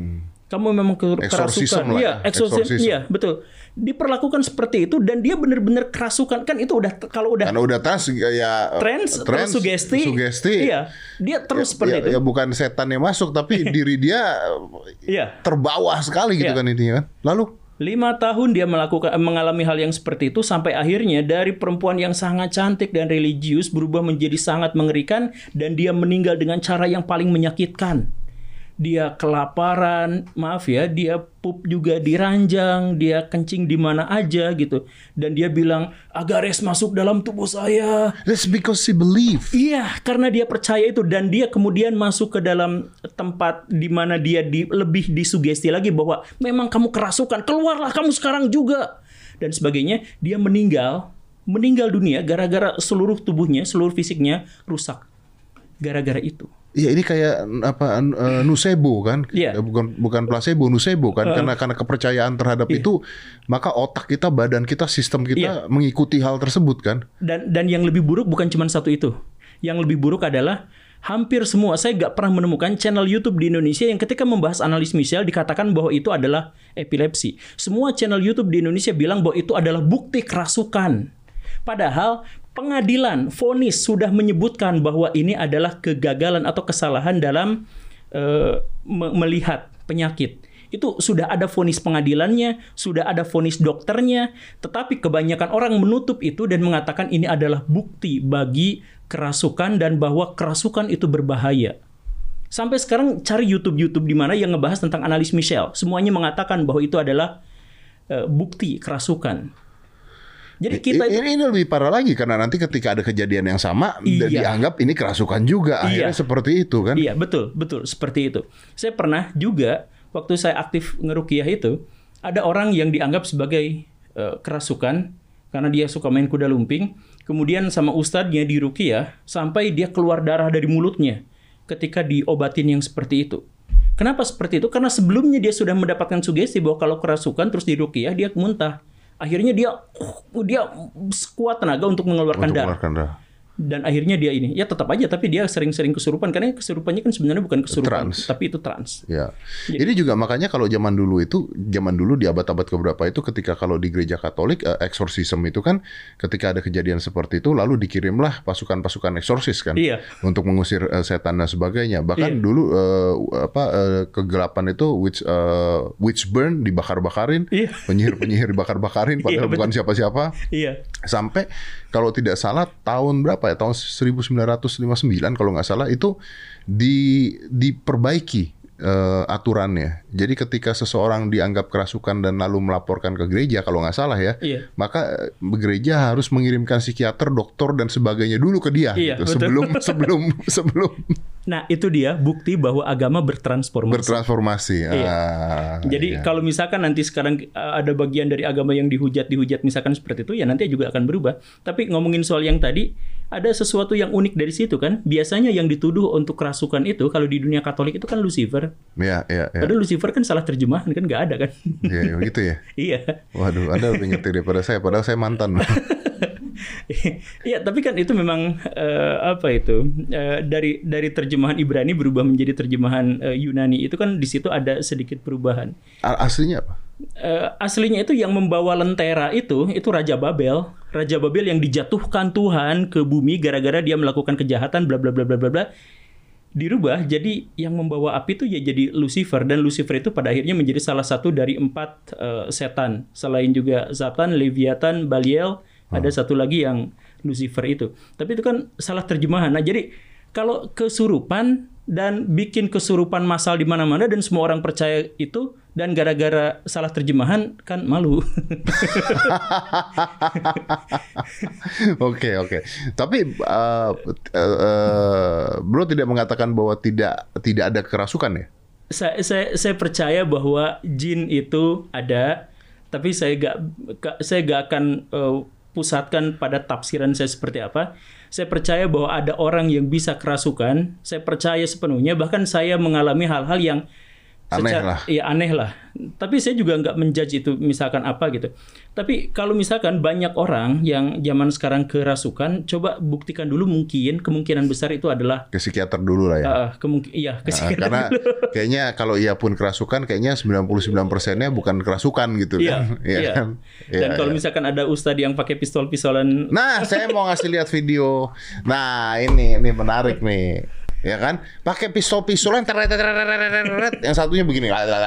kamu memang kerasukan. Iya, eksorsisme. Iya, betul. Diperlakukan seperti itu dan dia benar-benar kerasukan. Kan itu udah kalau udah Karena udah trans ya trans, trans sugesti. Sugesti. Iya, dia terus ya, seperti ya, itu. Ya bukan setan yang masuk tapi diri dia iya. terbawa sekali gitu iya. kan intinya kan. Lalu lima tahun dia melakukan mengalami hal yang seperti itu sampai akhirnya dari perempuan yang sangat cantik dan religius berubah menjadi sangat mengerikan dan dia meninggal dengan cara yang paling menyakitkan. Dia kelaparan, maaf ya, dia pup juga di ranjang, dia kencing di mana aja gitu. Dan dia bilang, Agares masuk dalam tubuh saya. That's because he believe. Iya, karena dia percaya itu. Dan dia kemudian masuk ke dalam tempat di mana dia di, lebih disugesti lagi bahwa memang kamu kerasukan, keluarlah kamu sekarang juga. Dan sebagainya, dia meninggal, meninggal dunia gara-gara seluruh tubuhnya, seluruh fisiknya rusak. Gara-gara itu. Iya ini kayak apa uh, nusebo kan, yeah. bukan bukan placebo, nusebo kan, uh, karena karena kepercayaan terhadap yeah. itu, maka otak kita, badan kita, sistem kita yeah. mengikuti hal tersebut kan. Dan dan yang lebih buruk bukan cuma satu itu, yang lebih buruk adalah hampir semua, saya nggak pernah menemukan channel YouTube di Indonesia yang ketika membahas analis Michel dikatakan bahwa itu adalah epilepsi. Semua channel YouTube di Indonesia bilang bahwa itu adalah bukti kerasukan. Padahal pengadilan vonis sudah menyebutkan bahwa ini adalah kegagalan atau kesalahan dalam uh, me- melihat penyakit. Itu sudah ada vonis pengadilannya, sudah ada vonis dokternya, tetapi kebanyakan orang menutup itu dan mengatakan ini adalah bukti bagi kerasukan dan bahwa kerasukan itu berbahaya. Sampai sekarang cari YouTube-YouTube di mana yang ngebahas tentang analis Michel, semuanya mengatakan bahwa itu adalah uh, bukti kerasukan. Jadi kita ini, ini lebih parah lagi karena nanti ketika ada kejadian yang sama iya. dianggap ini kerasukan juga, akhirnya iya. seperti itu kan? Iya betul betul seperti itu. Saya pernah juga waktu saya aktif ngeruqyah itu ada orang yang dianggap sebagai uh, kerasukan karena dia suka main kuda lumping. Kemudian sama ustadznya di ruqyah sampai dia keluar darah dari mulutnya ketika diobatin yang seperti itu. Kenapa seperti itu? Karena sebelumnya dia sudah mendapatkan sugesti bahwa kalau kerasukan terus di ruqyah dia muntah. Akhirnya dia dia sekuat tenaga untuk mengeluarkan untuk darah. darah. Dan akhirnya dia ini, ya tetap aja, tapi dia sering-sering kesurupan karena kesurupannya kan sebenarnya bukan kesurupan, trans. tapi itu trans. Ya. Jadi, Jadi juga makanya kalau zaman dulu itu, zaman dulu di abad-abad keberapa itu, ketika kalau di gereja Katolik uh, eksorsisme itu kan, ketika ada kejadian seperti itu, lalu dikirimlah pasukan-pasukan eksorsis kan, iya. untuk mengusir uh, setan dan sebagainya. Bahkan iya. dulu uh, apa uh, kegelapan itu witch uh, witch burn dibakar-bakarin, iya. penyihir-penyihir dibakar-bakarin, padahal iya, bukan siapa-siapa. Iya. Sampai kalau tidak salah tahun berapa ya, tahun seribu sembilan ratus lima puluh sembilan kalau nggak salah itu di diperbaiki uh, aturannya. Jadi ketika seseorang dianggap kerasukan dan lalu melaporkan ke gereja kalau nggak salah ya, iya. maka gereja harus mengirimkan psikiater, dokter dan sebagainya dulu ke dia iya, gitu. sebelum sebelum sebelum. Nah itu dia bukti bahwa agama bertransformasi. Bertransformasi. Iya. Ah, Jadi iya. kalau misalkan nanti sekarang ada bagian dari agama yang dihujat-dihujat misalkan seperti itu, ya nanti juga akan berubah. Tapi ngomongin soal yang tadi, ada sesuatu yang unik dari situ kan. Biasanya yang dituduh untuk kerasukan itu kalau di dunia Katolik itu kan Lucifer. Iya, iya, iya. Padahal Lucifer kan salah terjemahan kan, nggak ada kan. Iya, begitu ya. Iya. Waduh, Anda lebih ngerti daripada saya. Padahal saya mantan. Iya, tapi kan itu memang uh, apa itu uh, dari dari terjemahan Ibrani berubah menjadi terjemahan uh, Yunani itu kan di situ ada sedikit perubahan. Aslinya apa? Uh, aslinya itu yang membawa lentera itu itu Raja Babel, Raja Babel yang dijatuhkan Tuhan ke bumi gara-gara dia melakukan kejahatan bla bla bla bla bla bla. Dirubah jadi yang membawa api itu ya jadi Lucifer, dan Lucifer itu pada akhirnya menjadi salah satu dari empat uh, setan, selain juga Satan, Leviathan, Belial. Ada hmm. satu lagi yang Lucifer itu. Tapi itu kan salah terjemahan. Nah, jadi kalau kesurupan dan bikin kesurupan massal di mana-mana dan semua orang percaya itu, dan gara-gara salah terjemahan kan malu. Oke, oke. Tapi uh, uh, uh, Bro tidak mengatakan bahwa tidak tidak ada kerasukan ya? Saya saya, saya percaya bahwa jin itu ada, tapi saya gak saya gak akan uh, pusatkan pada tafsiran saya seperti apa. Saya percaya bahwa ada orang yang bisa kerasukan. Saya percaya sepenuhnya. Bahkan saya mengalami hal-hal yang Aneh secara, lah. Ya aneh lah. Tapi saya juga nggak menjudge itu misalkan apa gitu. Tapi kalau misalkan banyak orang yang zaman sekarang kerasukan, coba buktikan dulu mungkin kemungkinan besar itu adalah ke psikiater dulu lah ya. Uh, kemungkin iya ke Uh, karena kayaknya kalau ia pun kerasukan, kayaknya sembilan puluh sembilan persennya bukan kerasukan gitu iya, kan. Iya. Iya. Kan? Dan Iya, kalau iya. misalkan ada ustadz yang pakai pistol-pistolan. Nah, saya mau ngasih lihat video. Nah, ini ini menarik nih. Ya kan? Pakai pistol-pistolan yang satunya begini.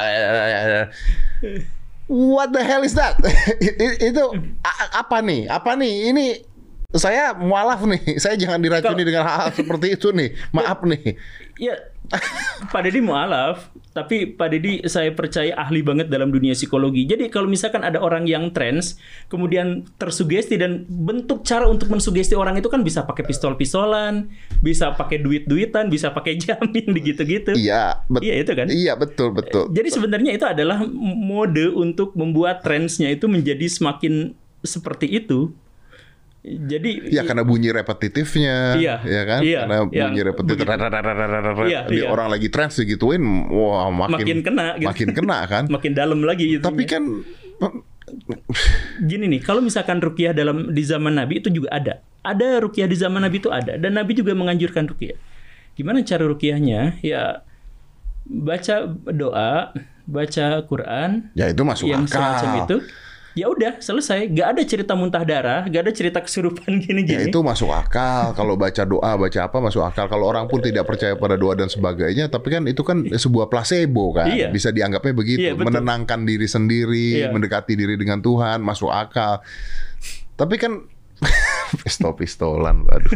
What the hell is that? Itu apa nih? Apa nih? Ini saya mualaf nih. Saya jangan diracuni Kalo... dengan hal-hal seperti itu nih. Maaf nih. Ya, Pak Deddy mualaf, tapi Pak Deddy saya percaya ahli banget dalam dunia psikologi. Jadi kalau misalkan ada orang yang trans, kemudian tersugesti dan bentuk cara untuk mensugesti orang itu kan bisa pakai pistol-pistolan, bisa pakai duit-duitan, bisa pakai jamin gitu-gitu. Iya, bet- iya itu kan? Iya betul betul. Jadi sebenarnya itu adalah mode untuk membuat transnya itu menjadi semakin seperti itu. Jadi ya karena bunyi repetitifnya, iya, ya kan? Iya, karena bunyi iya, repetitif, iya, di iya. orang lagi trans digituin, wah makin makin kena, gitu. makin kena kan? Makin dalam lagi. Itunya. Tapi kan gini nih, kalau misalkan ruqyah dalam di zaman Nabi itu juga ada, ada ruqyah di zaman Nabi itu ada, dan Nabi juga menganjurkan ruqyah. Gimana cara ruqyahnya? Ya baca doa, baca Quran, ya itu masuk yang akal. semacam itu. Ya udah selesai, gak ada cerita muntah darah, gak ada cerita kesurupan gini-gini. Ya itu masuk akal. Kalau baca doa, baca apa masuk akal. Kalau orang pun tidak percaya pada doa dan sebagainya, tapi kan itu kan sebuah placebo kan, iya. Bisa dianggapnya begitu, iya, menenangkan diri sendiri, iya. Mendekati diri dengan Tuhan, masuk akal. Tapi kan pistol-pistolan, aduh,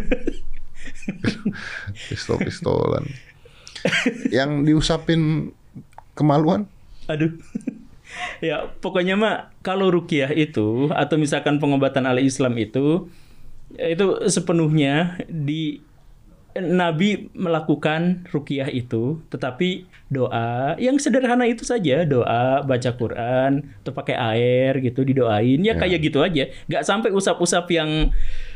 pistol-pistolan, yang diusapin kemaluan, aduh. Ya, pokoknya mah kalau ruqyah itu atau misalkan pengobatan ala Islam itu itu sepenuhnya di Nabi melakukan ruqyah itu, tetapi doa yang sederhana itu saja, doa, baca Quran, atau pakai air gitu didoain, ya, ya. Kayak gitu aja, nggak sampai usap-usap yang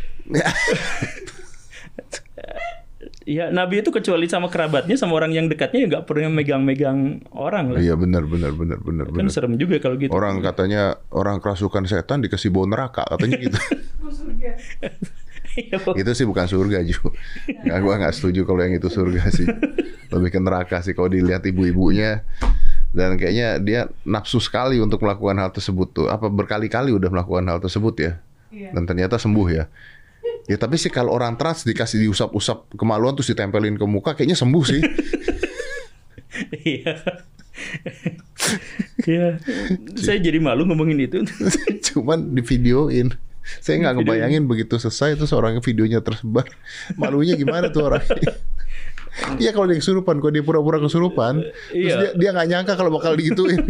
ya Nabi itu kecuali sama kerabatnya, sama orang yang dekatnya ya nggak pernah megang-megang orang lah. Iya benar benar benar benar. Kan benar. Serem juga kalau gitu. Orang katanya orang kerasukan setan dikasih bau neraka katanya gitu. Itu sih bukan surga juga. Nggak, gua nggak setuju kalau yang itu surga sih. Lebih ke neraka sih kalau dilihat ibu-ibunya. Dan kayaknya dia nafsu sekali untuk melakukan hal tersebut tuh. Apa berkali-kali udah melakukan hal tersebut ya. Iya. Dan ternyata sembuh ya. Ya tapi sih kalau orang trans dikasih diusap-usap kemaluan terus ditempelin ke muka kayaknya sembuh sih. Iya. Iya. Saya jadi malu ngomongin itu. Cuman di videoin. Saya nggak ngebayangin begitu selesai terus orangnya videonya tersebar. Malunya gimana tuh orangnya? Iya kalau dia kesurupan, kalau dia pura-pura kesurupan, terus iya. dia dia nggak nyangka kalau bakal digituin.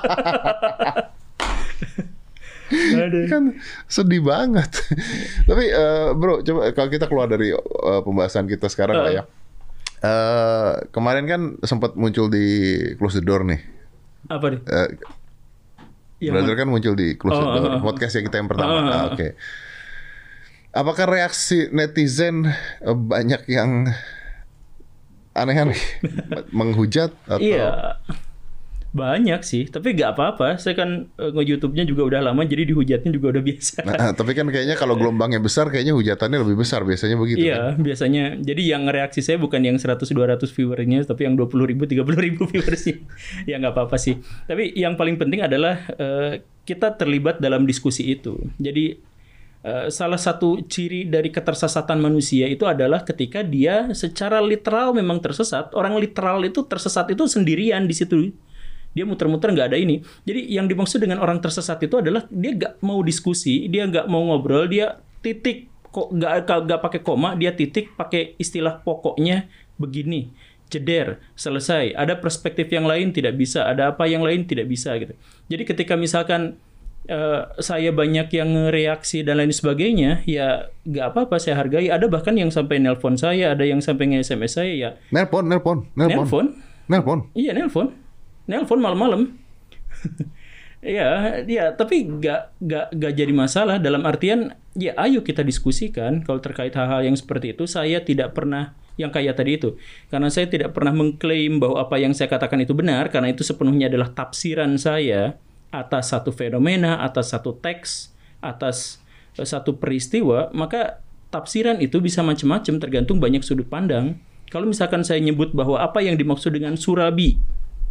Aduh. Kan sedih banget. Tapi uh, bro, coba kalau kita keluar dari uh, pembahasan kita sekarang uh. lah ya. Uh, kemarin kan sempat muncul di Close the Door nih. Apa nih? Uh, Brother kan muncul di Close oh, the Door, uh, uh, podcast yang kita yang pertama. Uh, uh, uh. Nah, Oke. Okay. Apakah reaksi netizen uh, banyak yang aneh-aneh, menghujat atau? Iya. Banyak sih, tapi nggak apa-apa. Saya kan nge-YouTube-nya juga udah lama, jadi dihujatnya juga udah biasa. Nah, tapi kan kayaknya kalau gelombangnya besar, kayaknya hujatannya lebih besar. Biasanya begitu. Iya, kan? Biasanya. Jadi yang reaksi saya bukan yang seratus dua ratus viewernya, tapi yang dua puluh ribu, tiga puluh ribu viewersnya. Ya nggak apa-apa sih. Tapi yang paling penting adalah uh, kita terlibat dalam diskusi itu. Jadi uh, salah satu ciri dari ketersesatan manusia itu adalah ketika dia secara literal memang tersesat. Orang literal itu tersesat itu sendirian di situ. Dia muter-muter nggak ada ini. Jadi yang dimaksud dengan orang tersesat itu adalah dia nggak mau diskusi, dia nggak mau ngobrol, dia titik kok nggak nggak pakai koma, dia titik pakai istilah pokoknya begini, jeder, selesai. Ada perspektif yang lain tidak bisa, ada apa yang lain tidak bisa gitu. Jadi ketika misalkan uh, saya banyak yang reaksi dan lain sebagainya, ya nggak apa-apa, saya hargai. Ada bahkan yang sampai nelpon saya, ada yang sampai nge-S M S saya ya. Nelpon, nelpon, nelpon. Nelpon. Nelpon. Iya nelpon. Nelpon malam-malam. Ya, ya, tapi nggak nggak nggak jadi masalah dalam artian ya ayo kita diskusikan kalau terkait hal-hal yang seperti itu. Saya tidak pernah yang kayak tadi itu. Karena saya tidak pernah mengklaim bahwa apa yang saya katakan itu benar, karena itu sepenuhnya adalah tafsiran saya atas satu fenomena, atas satu teks, atas satu peristiwa, maka tafsiran itu bisa macam-macam tergantung banyak sudut pandang. Kalau misalkan saya nyebut bahwa apa yang dimaksud dengan surabi,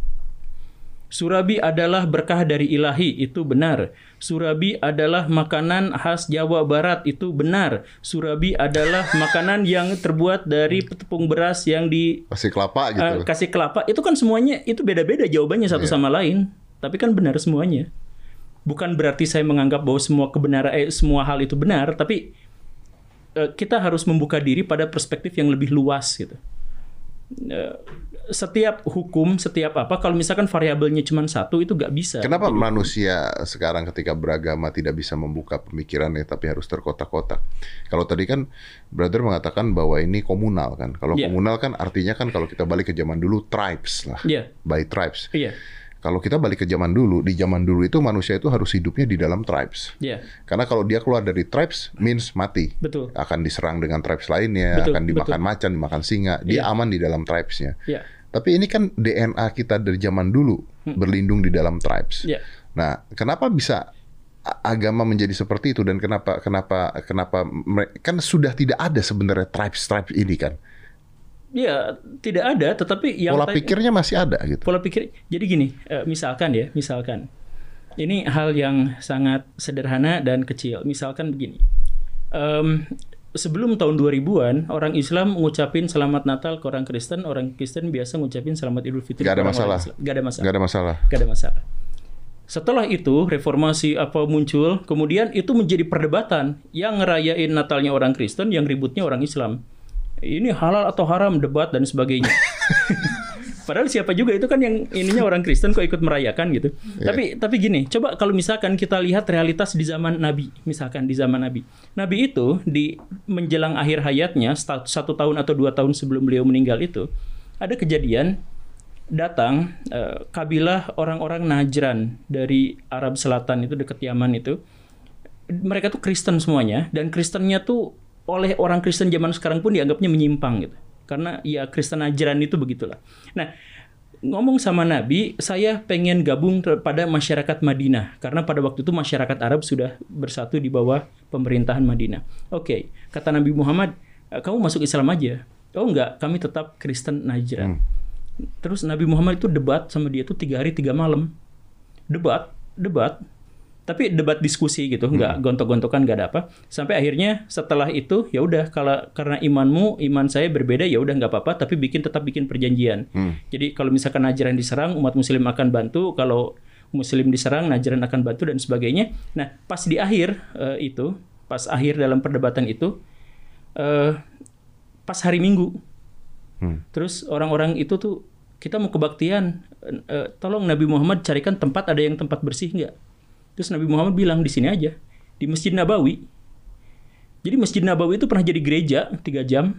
surabi adalah berkah dari ilahi, itu benar. Surabi adalah makanan khas Jawa Barat, itu benar. Surabi adalah makanan yang terbuat dari tepung beras yang di kasih kelapa gitu. Uh, kasih kelapa, itu kan semuanya itu beda-beda jawabannya satu yeah. sama lain. Tapi kan benar semuanya. Bukan berarti saya menganggap bahwa semua kebenaran eh, semua hal itu benar, tapi uh, kita harus membuka diri pada perspektif yang lebih luas gitu. Uh, setiap hukum, setiap apa, kalau misalkan variabelnya cuma satu, itu nggak bisa. Kenapa gitu. Manusia sekarang ketika beragama tidak bisa membuka pemikirannya, tapi harus terkotak-kotak? Kalau tadi kan brother mengatakan bahwa ini komunal kan. Kalau yeah. komunal kan artinya kan kalau kita balik ke zaman dulu tribes lah, yeah. by tribes. Yeah. Kalau kita balik ke zaman dulu, di zaman dulu itu manusia itu harus hidupnya di dalam tribes. Yeah. Karena kalau dia keluar dari tribes, means mati. Betul. Akan diserang dengan tribes lainnya, betul, akan dimakan betul. macan, dimakan singa. Dia yeah. aman di dalam tribesnya. Yeah. Tapi ini kan D N A kita dari zaman dulu, hmm. berlindung di dalam tribes. Yeah. Nah, kenapa bisa agama menjadi seperti itu, dan kenapa kenapa kenapa kan sudah tidak ada sebenarnya tribes-tribes ini kan? Ya, tidak ada, tetapi yang pola pikirnya masih ada gitu. Pola pikir, jadi gini, misalkan ya, misalkan ini hal yang sangat sederhana dan kecil. Misalkan begini, um, sebelum tahun dua ribuan, orang Islam ngucapin Selamat Natal ke orang Kristen, orang Kristen biasa ngucapin Selamat Idul Fitri. Gak ada masalah. Gak ada masalah. Gak ada masalah. Gak ada masalah. Setelah itu reformasi apa muncul, kemudian itu menjadi perdebatan. Yang ngerayain Natalnya orang Kristen, yang ributnya orang Islam. Ini halal atau haram, debat dan sebagainya. Padahal siapa juga itu kan yang ininya orang Kristen kok ikut merayakan gitu. Yeah. Tapi tapi gini, coba kalau misalkan kita lihat realitas di zaman Nabi, misalkan di zaman Nabi. Nabi itu di menjelang akhir hayatnya, satu tahun atau dua tahun sebelum beliau meninggal itu, ada kejadian datang uh, kabilah orang-orang Najran dari Arab Selatan itu dekat Yaman itu. Mereka tuh Kristen semuanya, dan Kristennya tuh oleh orang Kristen zaman sekarang pun dianggapnya menyimpang gitu. Karena ya Kristen Najran itu begitulah. Nah, ngomong sama Nabi, saya pengen gabung pada masyarakat Madinah. Karena pada waktu itu masyarakat Arab sudah bersatu di bawah pemerintahan Madinah. Oke, okay. Kata Nabi Muhammad, kamu masuk Islam aja. Oh enggak, kami tetap Kristen Najran. Hmm. Terus Nabi Muhammad itu debat sama dia tuh tiga hari tiga malam. Debat, debat. Tapi debat diskusi gitu, nggak gontok-gontokan, nggak ada apa. Sampai akhirnya setelah itu ya udah, kalau karena imanmu, iman saya berbeda, ya udah nggak apa-apa. Tapi bikin tetap bikin perjanjian. Hmm. Jadi kalau misalkan Najran diserang, umat Muslim akan bantu. Kalau Muslim diserang, Najran akan bantu dan sebagainya. Nah pas di akhir uh, itu, pas akhir dalam perdebatan itu, uh, pas hari Minggu, hmm. terus orang-orang itu tuh kita mau kebaktian, uh, tolong Nabi Muhammad carikan tempat, ada yang tempat bersih nggak? Terus Nabi Muhammad bilang di sini aja, di Masjid Nabawi. Jadi Masjid Nabawi itu pernah jadi gereja tiga jam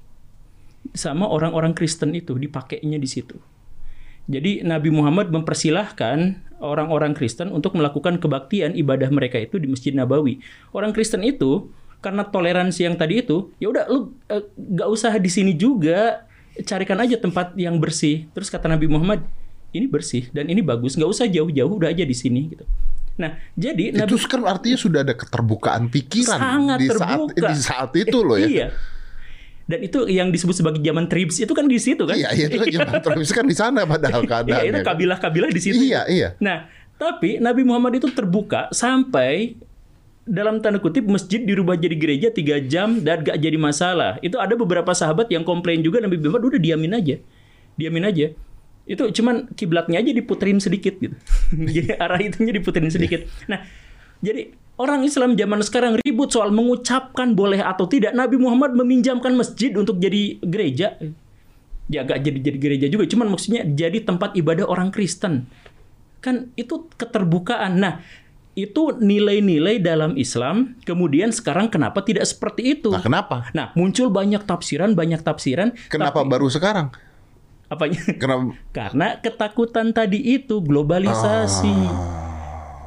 sama orang-orang Kristen itu, dipakainya di situ. Jadi Nabi Muhammad mempersilahkan orang-orang Kristen untuk melakukan kebaktian ibadah mereka itu di Masjid Nabawi. Orang Kristen itu karena toleransi yang tadi itu, ya udah lu eh, gak usah di sini juga, carikan aja tempat yang bersih. Terus kata Nabi Muhammad, ini bersih dan ini bagus, nggak usah jauh-jauh, udah aja di sini gitu. Nah, jadi itu Nabi, kan artinya sudah ada keterbukaan pikiran sangat di terbuka. saat di saat itu loh ya. Iya. Dan itu yang disebut sebagai zaman tribes itu kan di situ kan? Iya, iya itu kan zaman tribes kan di sana padahal keadaannya. Iya, itu kabilah-kabilah di situ. Iya, iya. Nah, tapi Nabi Muhammad itu terbuka sampai dalam tanda kutip masjid dirubah jadi gereja tiga jam dan gak jadi masalah. Itu ada beberapa sahabat yang komplain juga, Nabi Muhammad udah diamin aja. Diamin aja. Itu cuman kiblatnya aja diputerin sedikit gitu. Jadi arah itunya diputerin sedikit. Nah, jadi orang Islam zaman sekarang ribut soal mengucapkan boleh atau tidak. Nabi Muhammad meminjamkan masjid untuk jadi gereja. Ya gak jadi jadi gereja juga, cuman maksudnya jadi tempat ibadah orang Kristen. Kan itu keterbukaan. Nah, itu nilai-nilai dalam Islam. Kemudian sekarang kenapa tidak seperti itu? Nah, kenapa? Nah, muncul banyak tafsiran, banyak tafsiran. Kenapa tapi, baru sekarang? Apanya? Kenapa? Karena ketakutan tadi itu, globalisasi. Ah.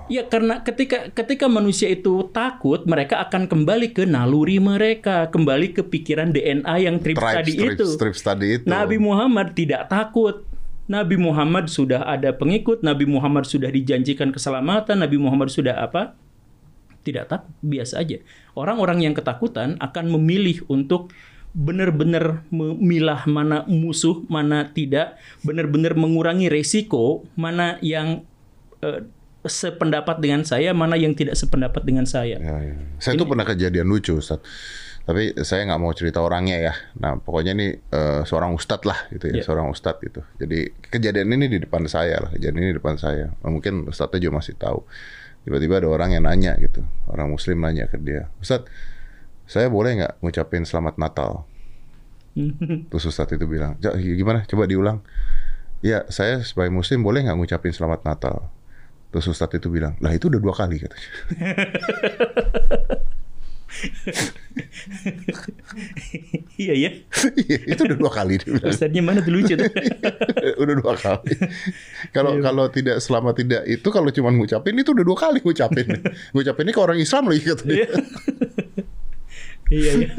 Ya karena ketika ketika manusia itu takut, mereka akan kembali ke naluri mereka, kembali ke pikiran D N A yang trip Tribe, tadi trip, itu. Trip tadi itu. Nabi Muhammad tidak takut. Nabi Muhammad sudah ada pengikut, Nabi Muhammad sudah dijanjikan keselamatan, Nabi Muhammad sudah apa? Tidak takut, biasa aja. Orang-orang yang ketakutan akan memilih untuk benar-benar memilah mana musuh, mana tidak, benar-benar mengurangi resiko, mana yang uh, sependapat dengan saya, mana yang tidak sependapat dengan saya. Ya, ya. Saya Ini, tuh pernah kejadian lucu, Ustaz. Tapi saya nggak mau cerita orangnya ya. Nah, pokoknya ini uh, seorang ustadz lah gitu ya, yeah. seorang ustadz gitu. Jadi kejadian ini di depan saya lah, kejadian ini di depan saya. Mungkin ustadznya juga masih tahu. Tiba-tiba ada orang yang nanya gitu, orang Muslim nanya ke dia, Ustadz, saya boleh nggak ngucapin Selamat Natal? Terus ustadz itu bilang, gimana? Coba diulang. Ya, saya sebagai Muslim boleh nggak ngucapin Selamat Natal? Terus ustadz itu bilang, lah itu udah dua kali katanya. Iya ya. Itu udah dua kali. Ustadznya mana tuh lucu tuh. Udah dua kali. Kalau kalau tidak selama tidak itu kalau cuma ngucapin itu udah dua kali ngucapin. Ngucapinnya ke orang Islam lagi kata dia. Iya iya.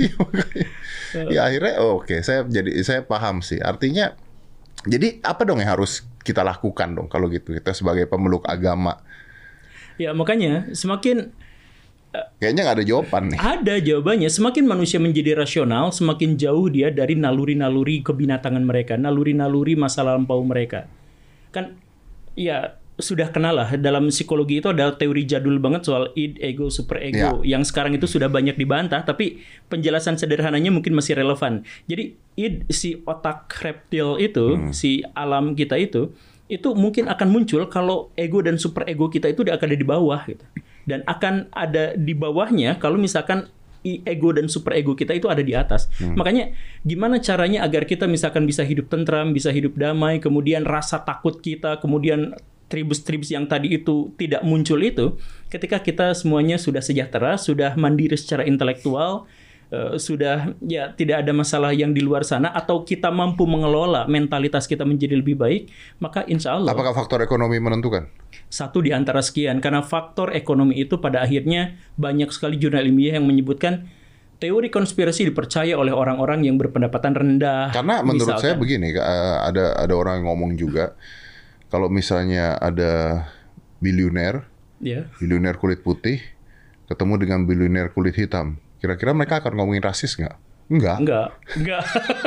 Ya akhirnya oh, oke okay. saya jadi saya paham sih. Artinya jadi apa dong yang harus kita lakukan dong kalau gitu kita sebagai pemeluk agama? Ya makanya semakin kayaknya nggak ada jawaban nih. Ada jawabannya. Semakin manusia menjadi rasional, semakin jauh dia dari naluri-naluri kebinatangan mereka, naluri-naluri masa lampau mereka. Kan, ya sudah kenal lah dalam psikologi itu ada teori jadul banget soal id, ego, superego, ya. Yang sekarang itu sudah banyak dibantah, tapi penjelasan sederhananya mungkin masih relevan. Jadi id, si otak reptil itu, hmm. si alam kita itu, itu mungkin akan muncul kalau ego dan superego kita itu udah akan ada di bawah gitu. Dan akan ada di bawahnya kalau misalkan ego dan superego kita itu ada di atas. Hmm. Makanya gimana caranya agar kita misalkan bisa hidup tentram, bisa hidup damai, kemudian rasa takut kita, kemudian tribus-tribus yang tadi itu tidak muncul itu, ketika kita semuanya sudah sejahtera, sudah mandiri secara intelektual, Uh, sudah ya tidak ada masalah yang di luar sana, atau kita mampu mengelola mentalitas kita menjadi lebih baik, maka insya Allah. Apakah faktor ekonomi menentukan? Satu di antara sekian, karena faktor ekonomi itu pada akhirnya banyak sekali jurnal ilmiah yang menyebutkan teori konspirasi dipercaya oleh orang-orang yang berpendapatan rendah. Karena menurut misalkan. Saya begini, ada ada orang yang ngomong juga kalau misalnya ada bilioner, yeah. bilioner kulit putih ketemu dengan bilioner kulit hitam. Kira-kira mereka akan ngomongin rasis nggak? Enggak. Enggak. Enggak.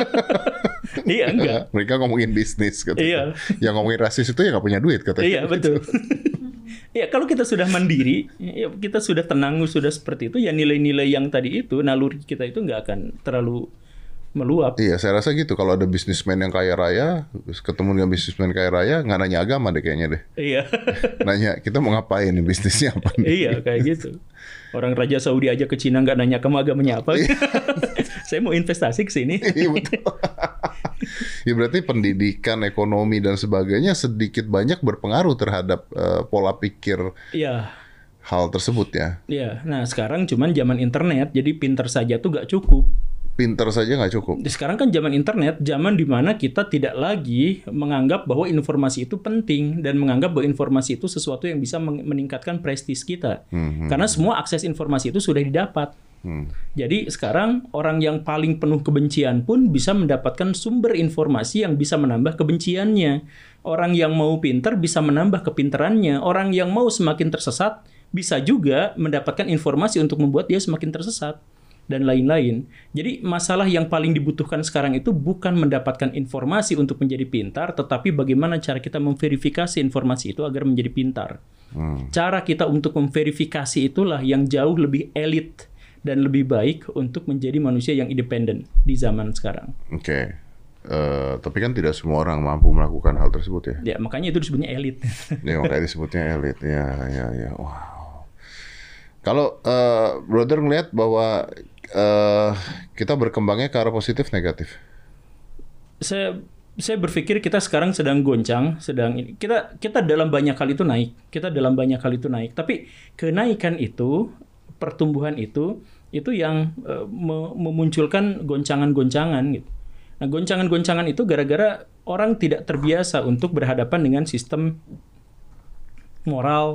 Iya, enggak. Mereka ngomongin bisnis katanya. Iya. Yang ngomongin rasis itu ya nggak punya duit katanya. Iya, betul. Ya, kalau kita sudah mandiri, ya kita sudah tenang, sudah seperti itu, ya nilai-nilai yang tadi itu, naluri kita itu nggak akan terlalu meluap. Iya, saya rasa gitu. Kalau ada bisnismen yang kaya raya, ketemu dengan bisnismen kaya raya, nggak nanya agama deh kayaknya deh. Iya. Nanya, kita mau ngapain nih, bisnisnya apa nih? Iya, kayak gitu. Orang Raja Saudi aja ke Cina nggak nanya kamu agamanya apa. Saya mau investasi ke sini. Iya, betul. Ya berarti pendidikan, ekonomi, dan sebagainya sedikit banyak berpengaruh terhadap uh, pola pikir iya. hal tersebut ya. Iya, nah sekarang cuman zaman internet, jadi pinter saja tuh nggak cukup. Pinter saja nggak cukup. Sekarang kan zaman internet, zaman di mana kita tidak lagi menganggap bahwa informasi itu penting dan menganggap bahwa informasi itu sesuatu yang bisa meningkatkan prestis kita. Hmm, Karena semua akses informasi itu sudah didapat. Hmm. Jadi sekarang orang yang paling penuh kebencian pun bisa mendapatkan sumber informasi yang bisa menambah kebenciannya. Orang yang mau pinter bisa menambah kepinterannya. Orang yang mau semakin tersesat bisa juga mendapatkan informasi untuk membuat dia semakin tersesat. Dan lain-lain. Jadi masalah yang paling dibutuhkan sekarang itu bukan mendapatkan informasi untuk menjadi pintar, tetapi bagaimana cara kita memverifikasi informasi itu agar menjadi pintar. Hmm. Cara kita untuk memverifikasi itulah yang jauh lebih elit dan lebih baik untuk menjadi manusia yang independen di zaman sekarang. Oke. Okay. Uh, tapi kan tidak semua orang mampu melakukan hal tersebut ya. Ya, makanya itu disebutnya elit. Ya, makanya disebutnya elit. Ya, ya, ya. Wow. Kalau uh, brother ngelihat bahwa Uh, kita berkembangnya ke arah positif negatif? Saya saya berpikir kita sekarang sedang goncang, sedang ini. Kita kita dalam banyak hal itu naik. Kita dalam banyak hal itu naik. Tapi kenaikan itu, pertumbuhan itu, itu yang uh, memunculkan goncangan-goncangan gitu. Nah, goncangan-goncangan itu gara-gara orang tidak terbiasa untuk berhadapan dengan sistem moral,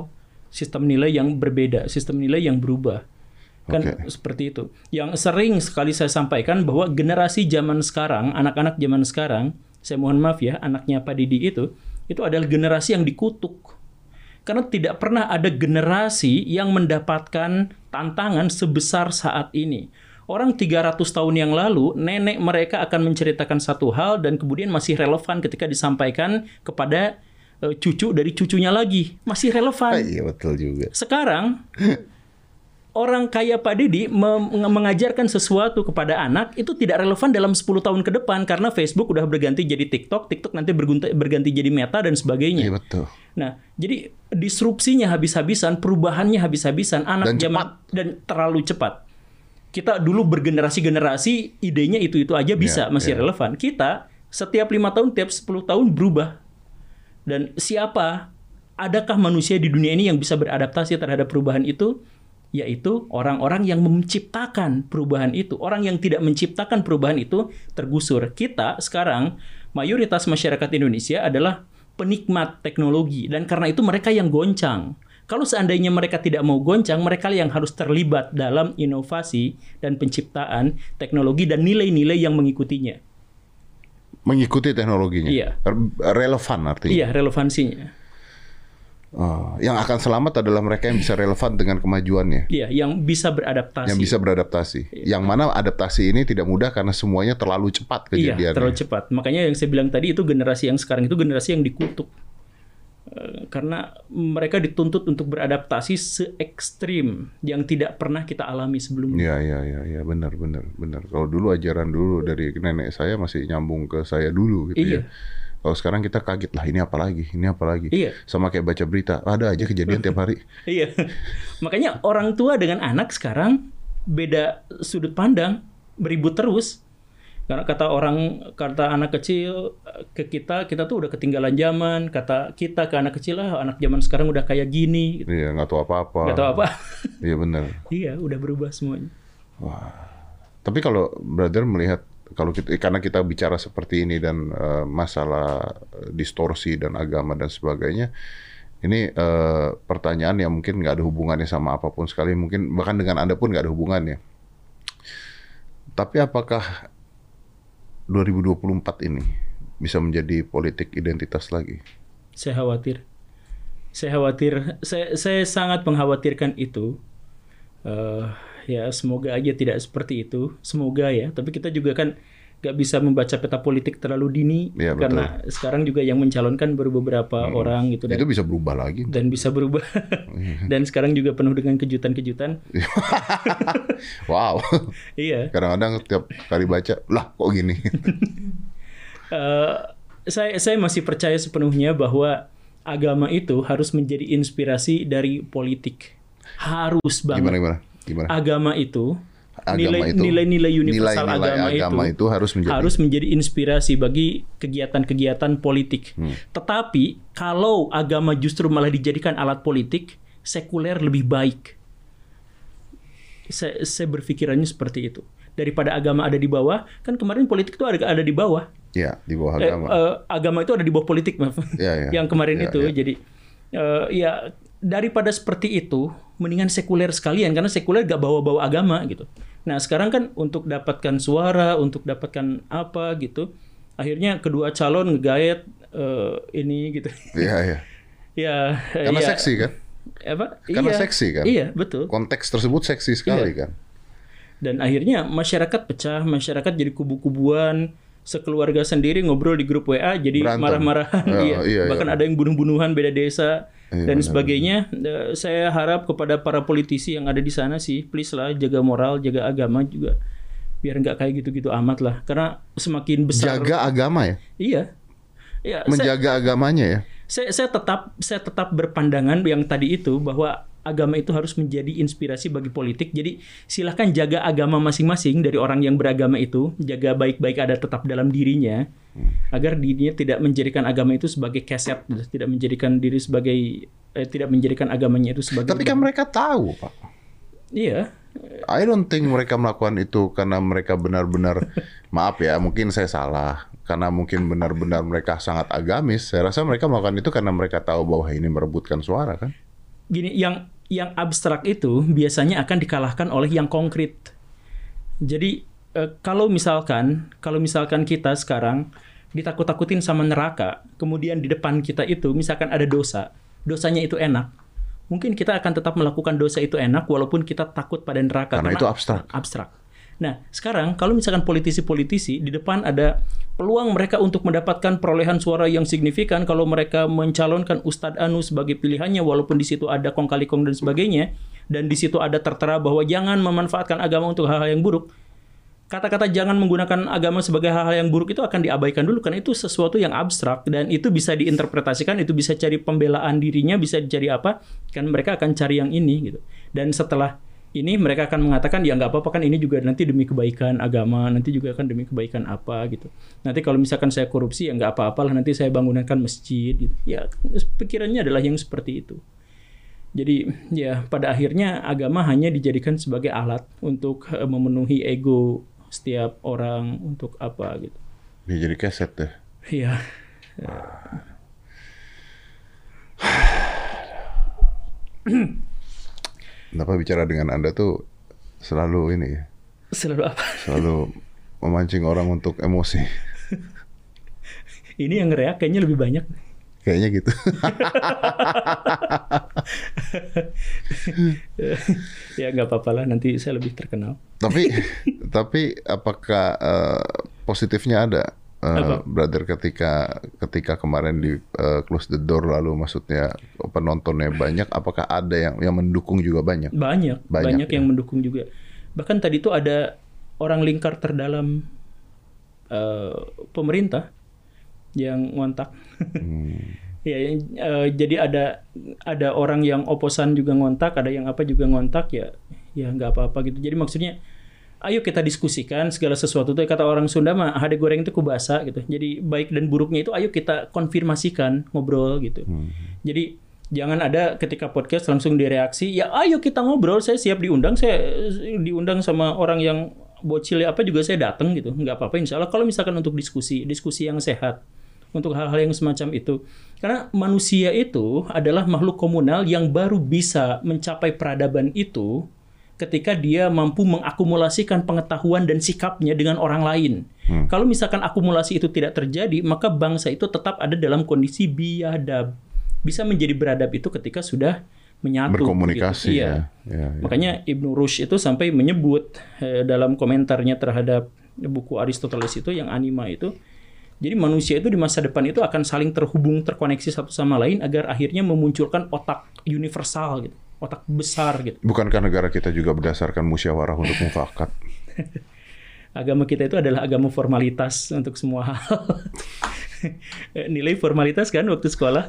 sistem nilai yang berbeda, sistem nilai yang berubah. Kan okay. seperti itu. Yang sering sekali saya sampaikan bahwa generasi zaman sekarang, anak-anak zaman sekarang, saya mohon maaf ya, anaknya Pak Didi itu, itu adalah generasi yang dikutuk. Karena tidak pernah ada generasi yang mendapatkan tantangan sebesar saat ini. Orang tiga ratus tahun yang lalu, nenek mereka akan menceritakan satu hal dan kemudian masih relevan ketika disampaikan kepada uh, cucu dari cucunya lagi. Masih relevan. Ah, iya, betul juga. Sekarang, orang kaya Pak Didi mengajarkan sesuatu kepada anak itu tidak relevan dalam sepuluh tahun ke depan karena Facebook udah berganti jadi TikTok, TikTok nanti berganti jadi Meta dan sebagainya. Iya, betul. Nah, jadi disrupsinya habis-habisan, perubahannya habis-habisan, anak dan zaman cepat. Dan terlalu cepat. Kita dulu bergenerasi-generasi, idenya itu-itu aja bisa, yeah, masih yeah. relevan. Kita setiap lima tahun, tiap sepuluh tahun berubah. Dan siapa, adakah manusia di dunia ini yang bisa beradaptasi terhadap perubahan itu? Yaitu orang-orang yang menciptakan perubahan itu. Orang yang tidak menciptakan perubahan itu tergusur. Kita sekarang, mayoritas masyarakat Indonesia adalah penikmat teknologi. Dan karena itu mereka yang goncang. Kalau seandainya mereka tidak mau goncang, mereka yang harus terlibat dalam inovasi dan penciptaan teknologi dan nilai-nilai yang mengikutinya. Mengikuti teknologinya? Iya. Relevan artinya? Iya, relevansinya. Oh, yang akan selamat adalah mereka yang bisa relevan dengan kemajuannya. Iya, yang bisa beradaptasi. Yang bisa beradaptasi. Iya. Yang mana adaptasi ini tidak mudah karena semuanya terlalu cepat kejadiannya. Iya, terlalu cepat. Makanya yang saya bilang tadi itu generasi yang sekarang itu generasi yang dikutuk. Karena mereka dituntut untuk beradaptasi se-ekstrim yang tidak pernah kita alami sebelumnya. Iya, iya, iya, ya, benar, benar, benar. Kalau dulu ajaran dulu dari nenek saya masih nyambung ke saya dulu gitu iya. ya. Kalau sekarang kita kaget lah, ini apa lagi, ini apa lagi. Iya. Sama kayak baca berita, ada aja kejadian tiap hari. Iya. Makanya orang tua dengan anak sekarang beda sudut pandang, beribut terus. Karena kata orang, kata anak kecil ke kita, kita tuh udah ketinggalan zaman. Kata kita ke anak kecil, lah anak zaman sekarang udah kayak gini. Gitu. Iya, nggak tahu apa-apa. Nggak tahu apa. Iya benar. Iya, udah berubah semuanya. Wah. Tapi kalau brother melihat, kalau kita, karena kita bicara seperti ini dan uh, masalah distorsi dan agama dan sebagainya, ini uh, pertanyaan yang mungkin nggak ada hubungannya sama apapun sekali, mungkin bahkan dengan Anda pun nggak ada hubungannya. Tapi apakah dua ribu dua puluh empat ini bisa menjadi politik identitas lagi? Saya khawatir. Saya khawatir. Saya, saya sangat mengkhawatirkan itu. Uh, ya semoga aja tidak seperti itu. Semoga ya. Tapi kita juga kan nggak bisa membaca peta politik terlalu dini. Ya, karena betul. Sekarang juga yang mencalonkan baru beberapa hmm. orang gitu. Dan, itu bisa berubah lagi. Dan bisa berubah. Dan sekarang juga penuh dengan kejutan-kejutan. Wow. Iya. Kadang-kadang setiap kali baca, lah kok gini. uh, saya saya masih percaya sepenuhnya bahwa agama itu harus menjadi inspirasi dari politik. Harus banget. Gimana gimana? Gimana? Agama itu Agama nilai, itu, nilai-nilai universal nilai-nilai agama, agama itu, itu harus menjadi harus menjadi inspirasi bagi kegiatan-kegiatan politik. Hmm. Tetapi kalau agama justru malah dijadikan alat politik, sekuler lebih baik. Saya, saya berpikirannya seperti itu. Daripada agama ada di bawah, kan kemarin politik itu ada ada di bawah. Iya, di bawah agama. Eh, eh, agama itu ada di bawah politik, maaf. Ya, ya. Yang kemarin ya, itu, ya. jadi uh, ya daripada seperti itu, mendingan sekuler sekalian karena sekuler gak bawa-bawa agama gitu. Nah sekarang kan untuk dapatkan suara, untuk dapatkan apa gitu, akhirnya kedua calon ngegaet uh, ini gitu. Iya iya. Ya. Karena ya. seksi kan? Apa? Karena iya. seksi kan? Iya betul. Konteks tersebut seksi sekali iya. kan? Dan akhirnya masyarakat pecah, masyarakat jadi kubu-kubuan. Sekeluarga sendiri ngobrol di grup W A jadi berantem. Marah-marahan, oh, iya. Iya, bahkan iya. ada yang bunuh-bunuhan beda desa iya, dan benar, sebagainya. Benar. Saya harap kepada para politisi yang ada di sana sih, please lah jaga moral, jaga agama juga, biar nggak kayak gitu-gitu amat lah. Karena semakin besar jaga agama ya. Iya, ya, menjaga saya, agamanya ya. Saya, saya tetap saya tetap berpandangan yang tadi itu bahwa agama itu harus menjadi inspirasi bagi politik. Jadi silahkan jaga agama masing-masing dari orang yang beragama itu, jaga baik-baik ada tetap dalam dirinya, hmm. agar dirinya tidak menjadikan agama itu sebagai keset, tidak menjadikan diri sebagai eh, tidak menjadikan agamanya itu sebagai. Tapi kan mereka tahu, Pak. Iya. I don't think mereka melakukan itu karena mereka benar-benar maaf ya, mungkin saya salah. Karena mungkin benar-benar mereka sangat agamis. Saya rasa mereka melakukan itu karena mereka tahu bahwa ini merebutkan suara kan. gini, yang yang abstrak itu biasanya akan dikalahkan oleh yang konkret. Jadi eh, kalau misalkan kalau misalkan kita sekarang ditakut-takutin sama neraka, kemudian di depan kita itu misalkan ada dosa, dosanya itu enak, mungkin kita akan tetap melakukan dosa itu enak walaupun kita takut pada neraka. Karena, karena itu abstrak. Abstrak. Nah, sekarang kalau misalkan politisi-politisi di depan ada peluang mereka untuk mendapatkan perolehan suara yang signifikan kalau mereka mencalonkan Ustadz Anu sebagai pilihannya walaupun di situ ada kong kali kong dan sebagainya, dan di situ ada tertera bahwa jangan memanfaatkan agama untuk hal-hal yang buruk. Kata-kata jangan menggunakan agama sebagai hal-hal yang buruk itu akan diabaikan dulu karena itu sesuatu yang abstrak dan itu bisa diinterpretasikan, itu bisa cari pembelaan dirinya, bisa dicari apa, kan mereka akan cari yang ini gitu. Dan setelah ini mereka akan mengatakan ya nggak apa-apa kan ini juga nanti demi kebaikan agama, nanti juga akan demi kebaikan apa gitu. Nanti kalau misalkan saya korupsi ya nggak apa-apalah, nanti saya bangunkan masjid gitu. Ya pikirannya adalah yang seperti itu. Jadi ya pada akhirnya agama hanya dijadikan sebagai alat untuk uh, memenuhi ego setiap orang untuk apa gitu. Dia jadi keset deh. Iya. Kenapa bicara dengan Anda tuh selalu ini ya? Selalu apa? Selalu memancing orang untuk emosi. Ini yang reak kayaknya lebih banyak. Kayaknya gitu. Ya nggak apa-apa lah, nanti saya lebih terkenal. Tapi, tapi apakah uh, positifnya ada? Uh, brother ketika ketika kemarin di uh, close the door lalu maksudnya penontonnya banyak, apakah ada yang yang mendukung juga banyak? Banyak, banyak, banyak ya? yang mendukung juga. Bahkan tadi itu ada orang lingkar terdalam uh, pemerintah yang ngontak. Hmm. Ya, uh, jadi ada ada orang yang oposan juga ngontak, ada yang apa juga ngontak ya, ya nggak apa-apa gitu. Jadi maksudnya ayo kita diskusikan segala sesuatu itu, kata orang Sunda mah hade goreng itu kubasa gitu. Jadi baik dan buruknya itu ayo kita konfirmasikan, ngobrol gitu. Hmm. Jadi jangan ada ketika podcast langsung direaksi, ya ayo kita ngobrol, saya siap diundang, saya diundang sama orang yang bocil apa juga saya datang gitu. Nggak apa-apa insya Allah kalau misalkan untuk diskusi, diskusi yang sehat. Untuk hal-hal yang semacam itu. Karena manusia itu adalah makhluk komunal yang baru bisa mencapai peradaban itu ketika dia mampu mengakumulasikan pengetahuan dan sikapnya dengan orang lain. Hmm. Kalau misalkan akumulasi itu tidak terjadi, maka bangsa itu tetap ada dalam kondisi biadab. Bisa menjadi beradab itu ketika sudah menyatu. Berkomunikasi gitu. ya. Ya, ya. Makanya Ibnu Rushd itu sampai menyebut eh, dalam komentarnya terhadap buku Aristoteles itu yang Anima itu, jadi manusia itu di masa depan itu akan saling terhubung, terkoneksi satu sama lain agar akhirnya memunculkan otak universal gitu, otak besar gitu. Bukankah negara kita juga berdasarkan musyawarah untuk mufakat? Agama kita itu adalah agama formalitas untuk semua hal. Nilai formalitas kan waktu sekolah.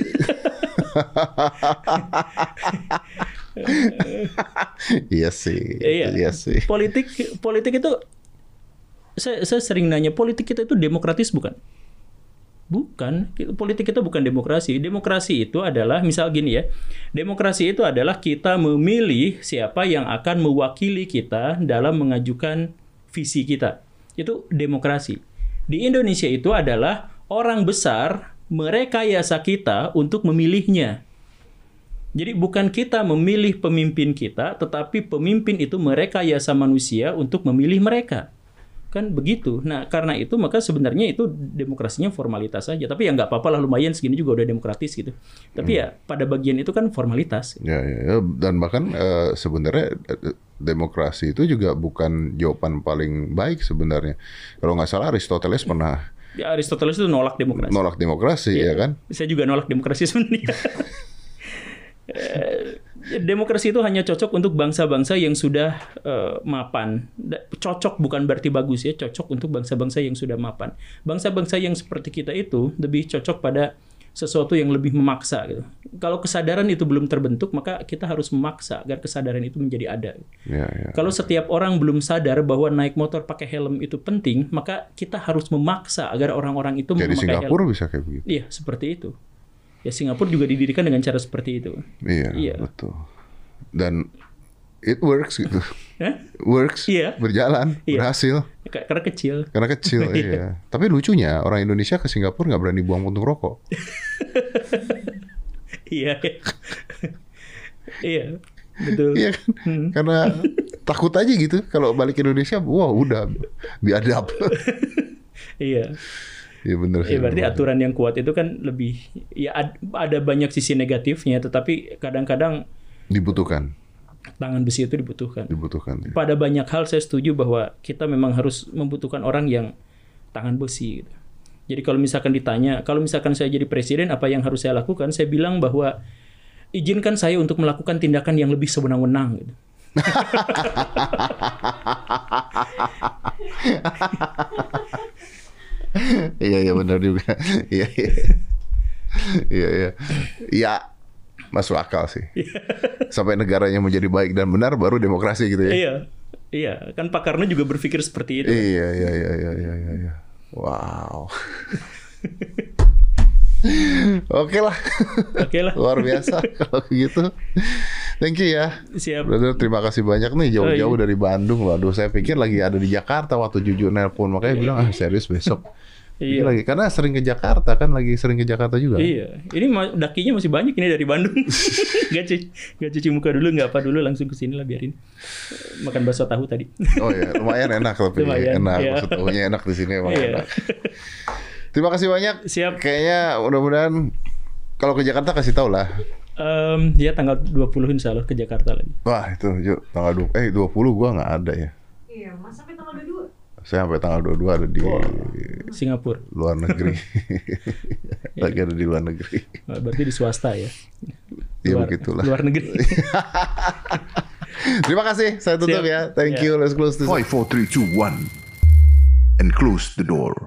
Iya sih. Iya, iya sih. Politik politik itu Saya, saya sering nanya, politik kita itu demokratis bukan? Bukan. Politik kita bukan demokrasi. Demokrasi itu adalah, misal gini ya, demokrasi itu adalah kita memilih siapa yang akan mewakili kita dalam mengajukan visi kita. Itu demokrasi. Di Indonesia itu adalah orang besar merekayasa kita untuk memilihnya. Jadi bukan kita memilih pemimpin kita, tetapi pemimpin itu merekayasa manusia untuk memilih mereka. Kan begitu. Nah, karena itu maka sebenarnya itu demokrasinya formalitas saja. Tapi ya nggak apa-apa lah, lumayan segini juga udah demokratis gitu. Tapi hmm. ya pada bagian itu kan formalitas. Ya, ya. Dan bahkan uh, sebenarnya demokrasi itu juga bukan jawaban paling baik sebenarnya. Kalau nggak salah Aristoteles pernah. Ya, Aristoteles itu nolak demokrasi. Nolak demokrasi ya, ya kan? Saya juga nolak demokrasi sebenarnya. Demokrasi itu hanya cocok untuk bangsa-bangsa yang sudah uh, mapan. Cocok bukan berarti bagus ya, cocok untuk bangsa-bangsa yang sudah mapan. Bangsa-bangsa yang seperti kita itu lebih cocok pada sesuatu yang lebih memaksa gitu. Kalau kesadaran itu belum terbentuk, maka kita harus memaksa agar kesadaran itu menjadi ada. Ya, ya, Kalau okay. setiap orang belum sadar bahwa naik motor pakai helm itu penting, maka kita harus memaksa agar orang-orang itu Jadi memakai Singapura helm. Bisa kayak begitu. Iya, seperti itu. Ya Singapura juga didirikan dengan cara seperti itu. Iya, iya. Betul. Dan it works gitu. Hah? Works, iya. berjalan, iya. berhasil. Karena kecil. Karena kecil, iya. Tapi lucunya orang Indonesia ke Singapura nggak berani buang puntung rokok. Iya. Iya, betul. Iya kan? Hmm. Karena takut aja gitu kalau balik ke Indonesia, wah udah biadab. Iya. Iya benar sih. Ya, berarti aturan yang kuat itu kan lebih ya ad, ada banyak sisi negatifnya, tetapi kadang-kadang dibutuhkan. Tangan besi itu dibutuhkan. Dibutuhkan. Ya. Pada banyak hal saya setuju bahwa kita memang harus membutuhkan orang yang tangan besi gitu. Jadi kalau misalkan ditanya, kalau misalkan saya jadi presiden apa yang harus saya lakukan? Saya bilang bahwa izinkan saya untuk melakukan tindakan yang lebih sewenang-wenang gitu. Iya iya benar juga. Iya iya. Iya iya. Iya masuk akal sih. Sampai negaranya menjadi baik dan benar baru demokrasi gitu ya. Iya. Iya, kan Pak Karno juga berpikir seperti itu. Iya iya iya iya iya iya. Wow. Oke lah. Oke lah. Luar biasa kalau gitu. Thank you ya. Siap. Brother, terima kasih banyak nih jauh-jauh oh, iya. dari Bandung. Waduh, saya pikir lagi ada di Jakarta waktu Juju nelpon. Makanya bilang ah serius besok. Iya. Lagi karena sering ke Jakarta kan, lagi sering ke Jakarta juga. Iya. Ini dakinya masih banyak ini dari Bandung. Gak cuci, gak cuci muka dulu, nggak apa dulu, langsung ke sini lah biarin. Makan bakso tahu tadi. Oh iya, lumayan enak tapi lumayan, enak. Iya. Bakso tahunya enak di sini emang iya. enak. Terima kasih banyak. Siap. Kayaknya mudah-mudahan kalau ke Jakarta kasih tahu lah. Um, ya tanggal dua puluh insya Allah ke Jakarta lagi. Wah itu Ju, tanggal dua puluh, eh dua puluh gua nggak ada ya. Iya, Mas sampai tanggal dua puluh dua. Saya sampai tanggal dua puluh dua ada di wow. Singapura. Luar negeri. Lagi ada di luar negeri. Berarti di swasta ya. Iya begitulah. Luar negeri. Terima kasih, saya tutup Siap. ya. Thank yeah. you. Let's close this. five, four, three, two, one and close the door.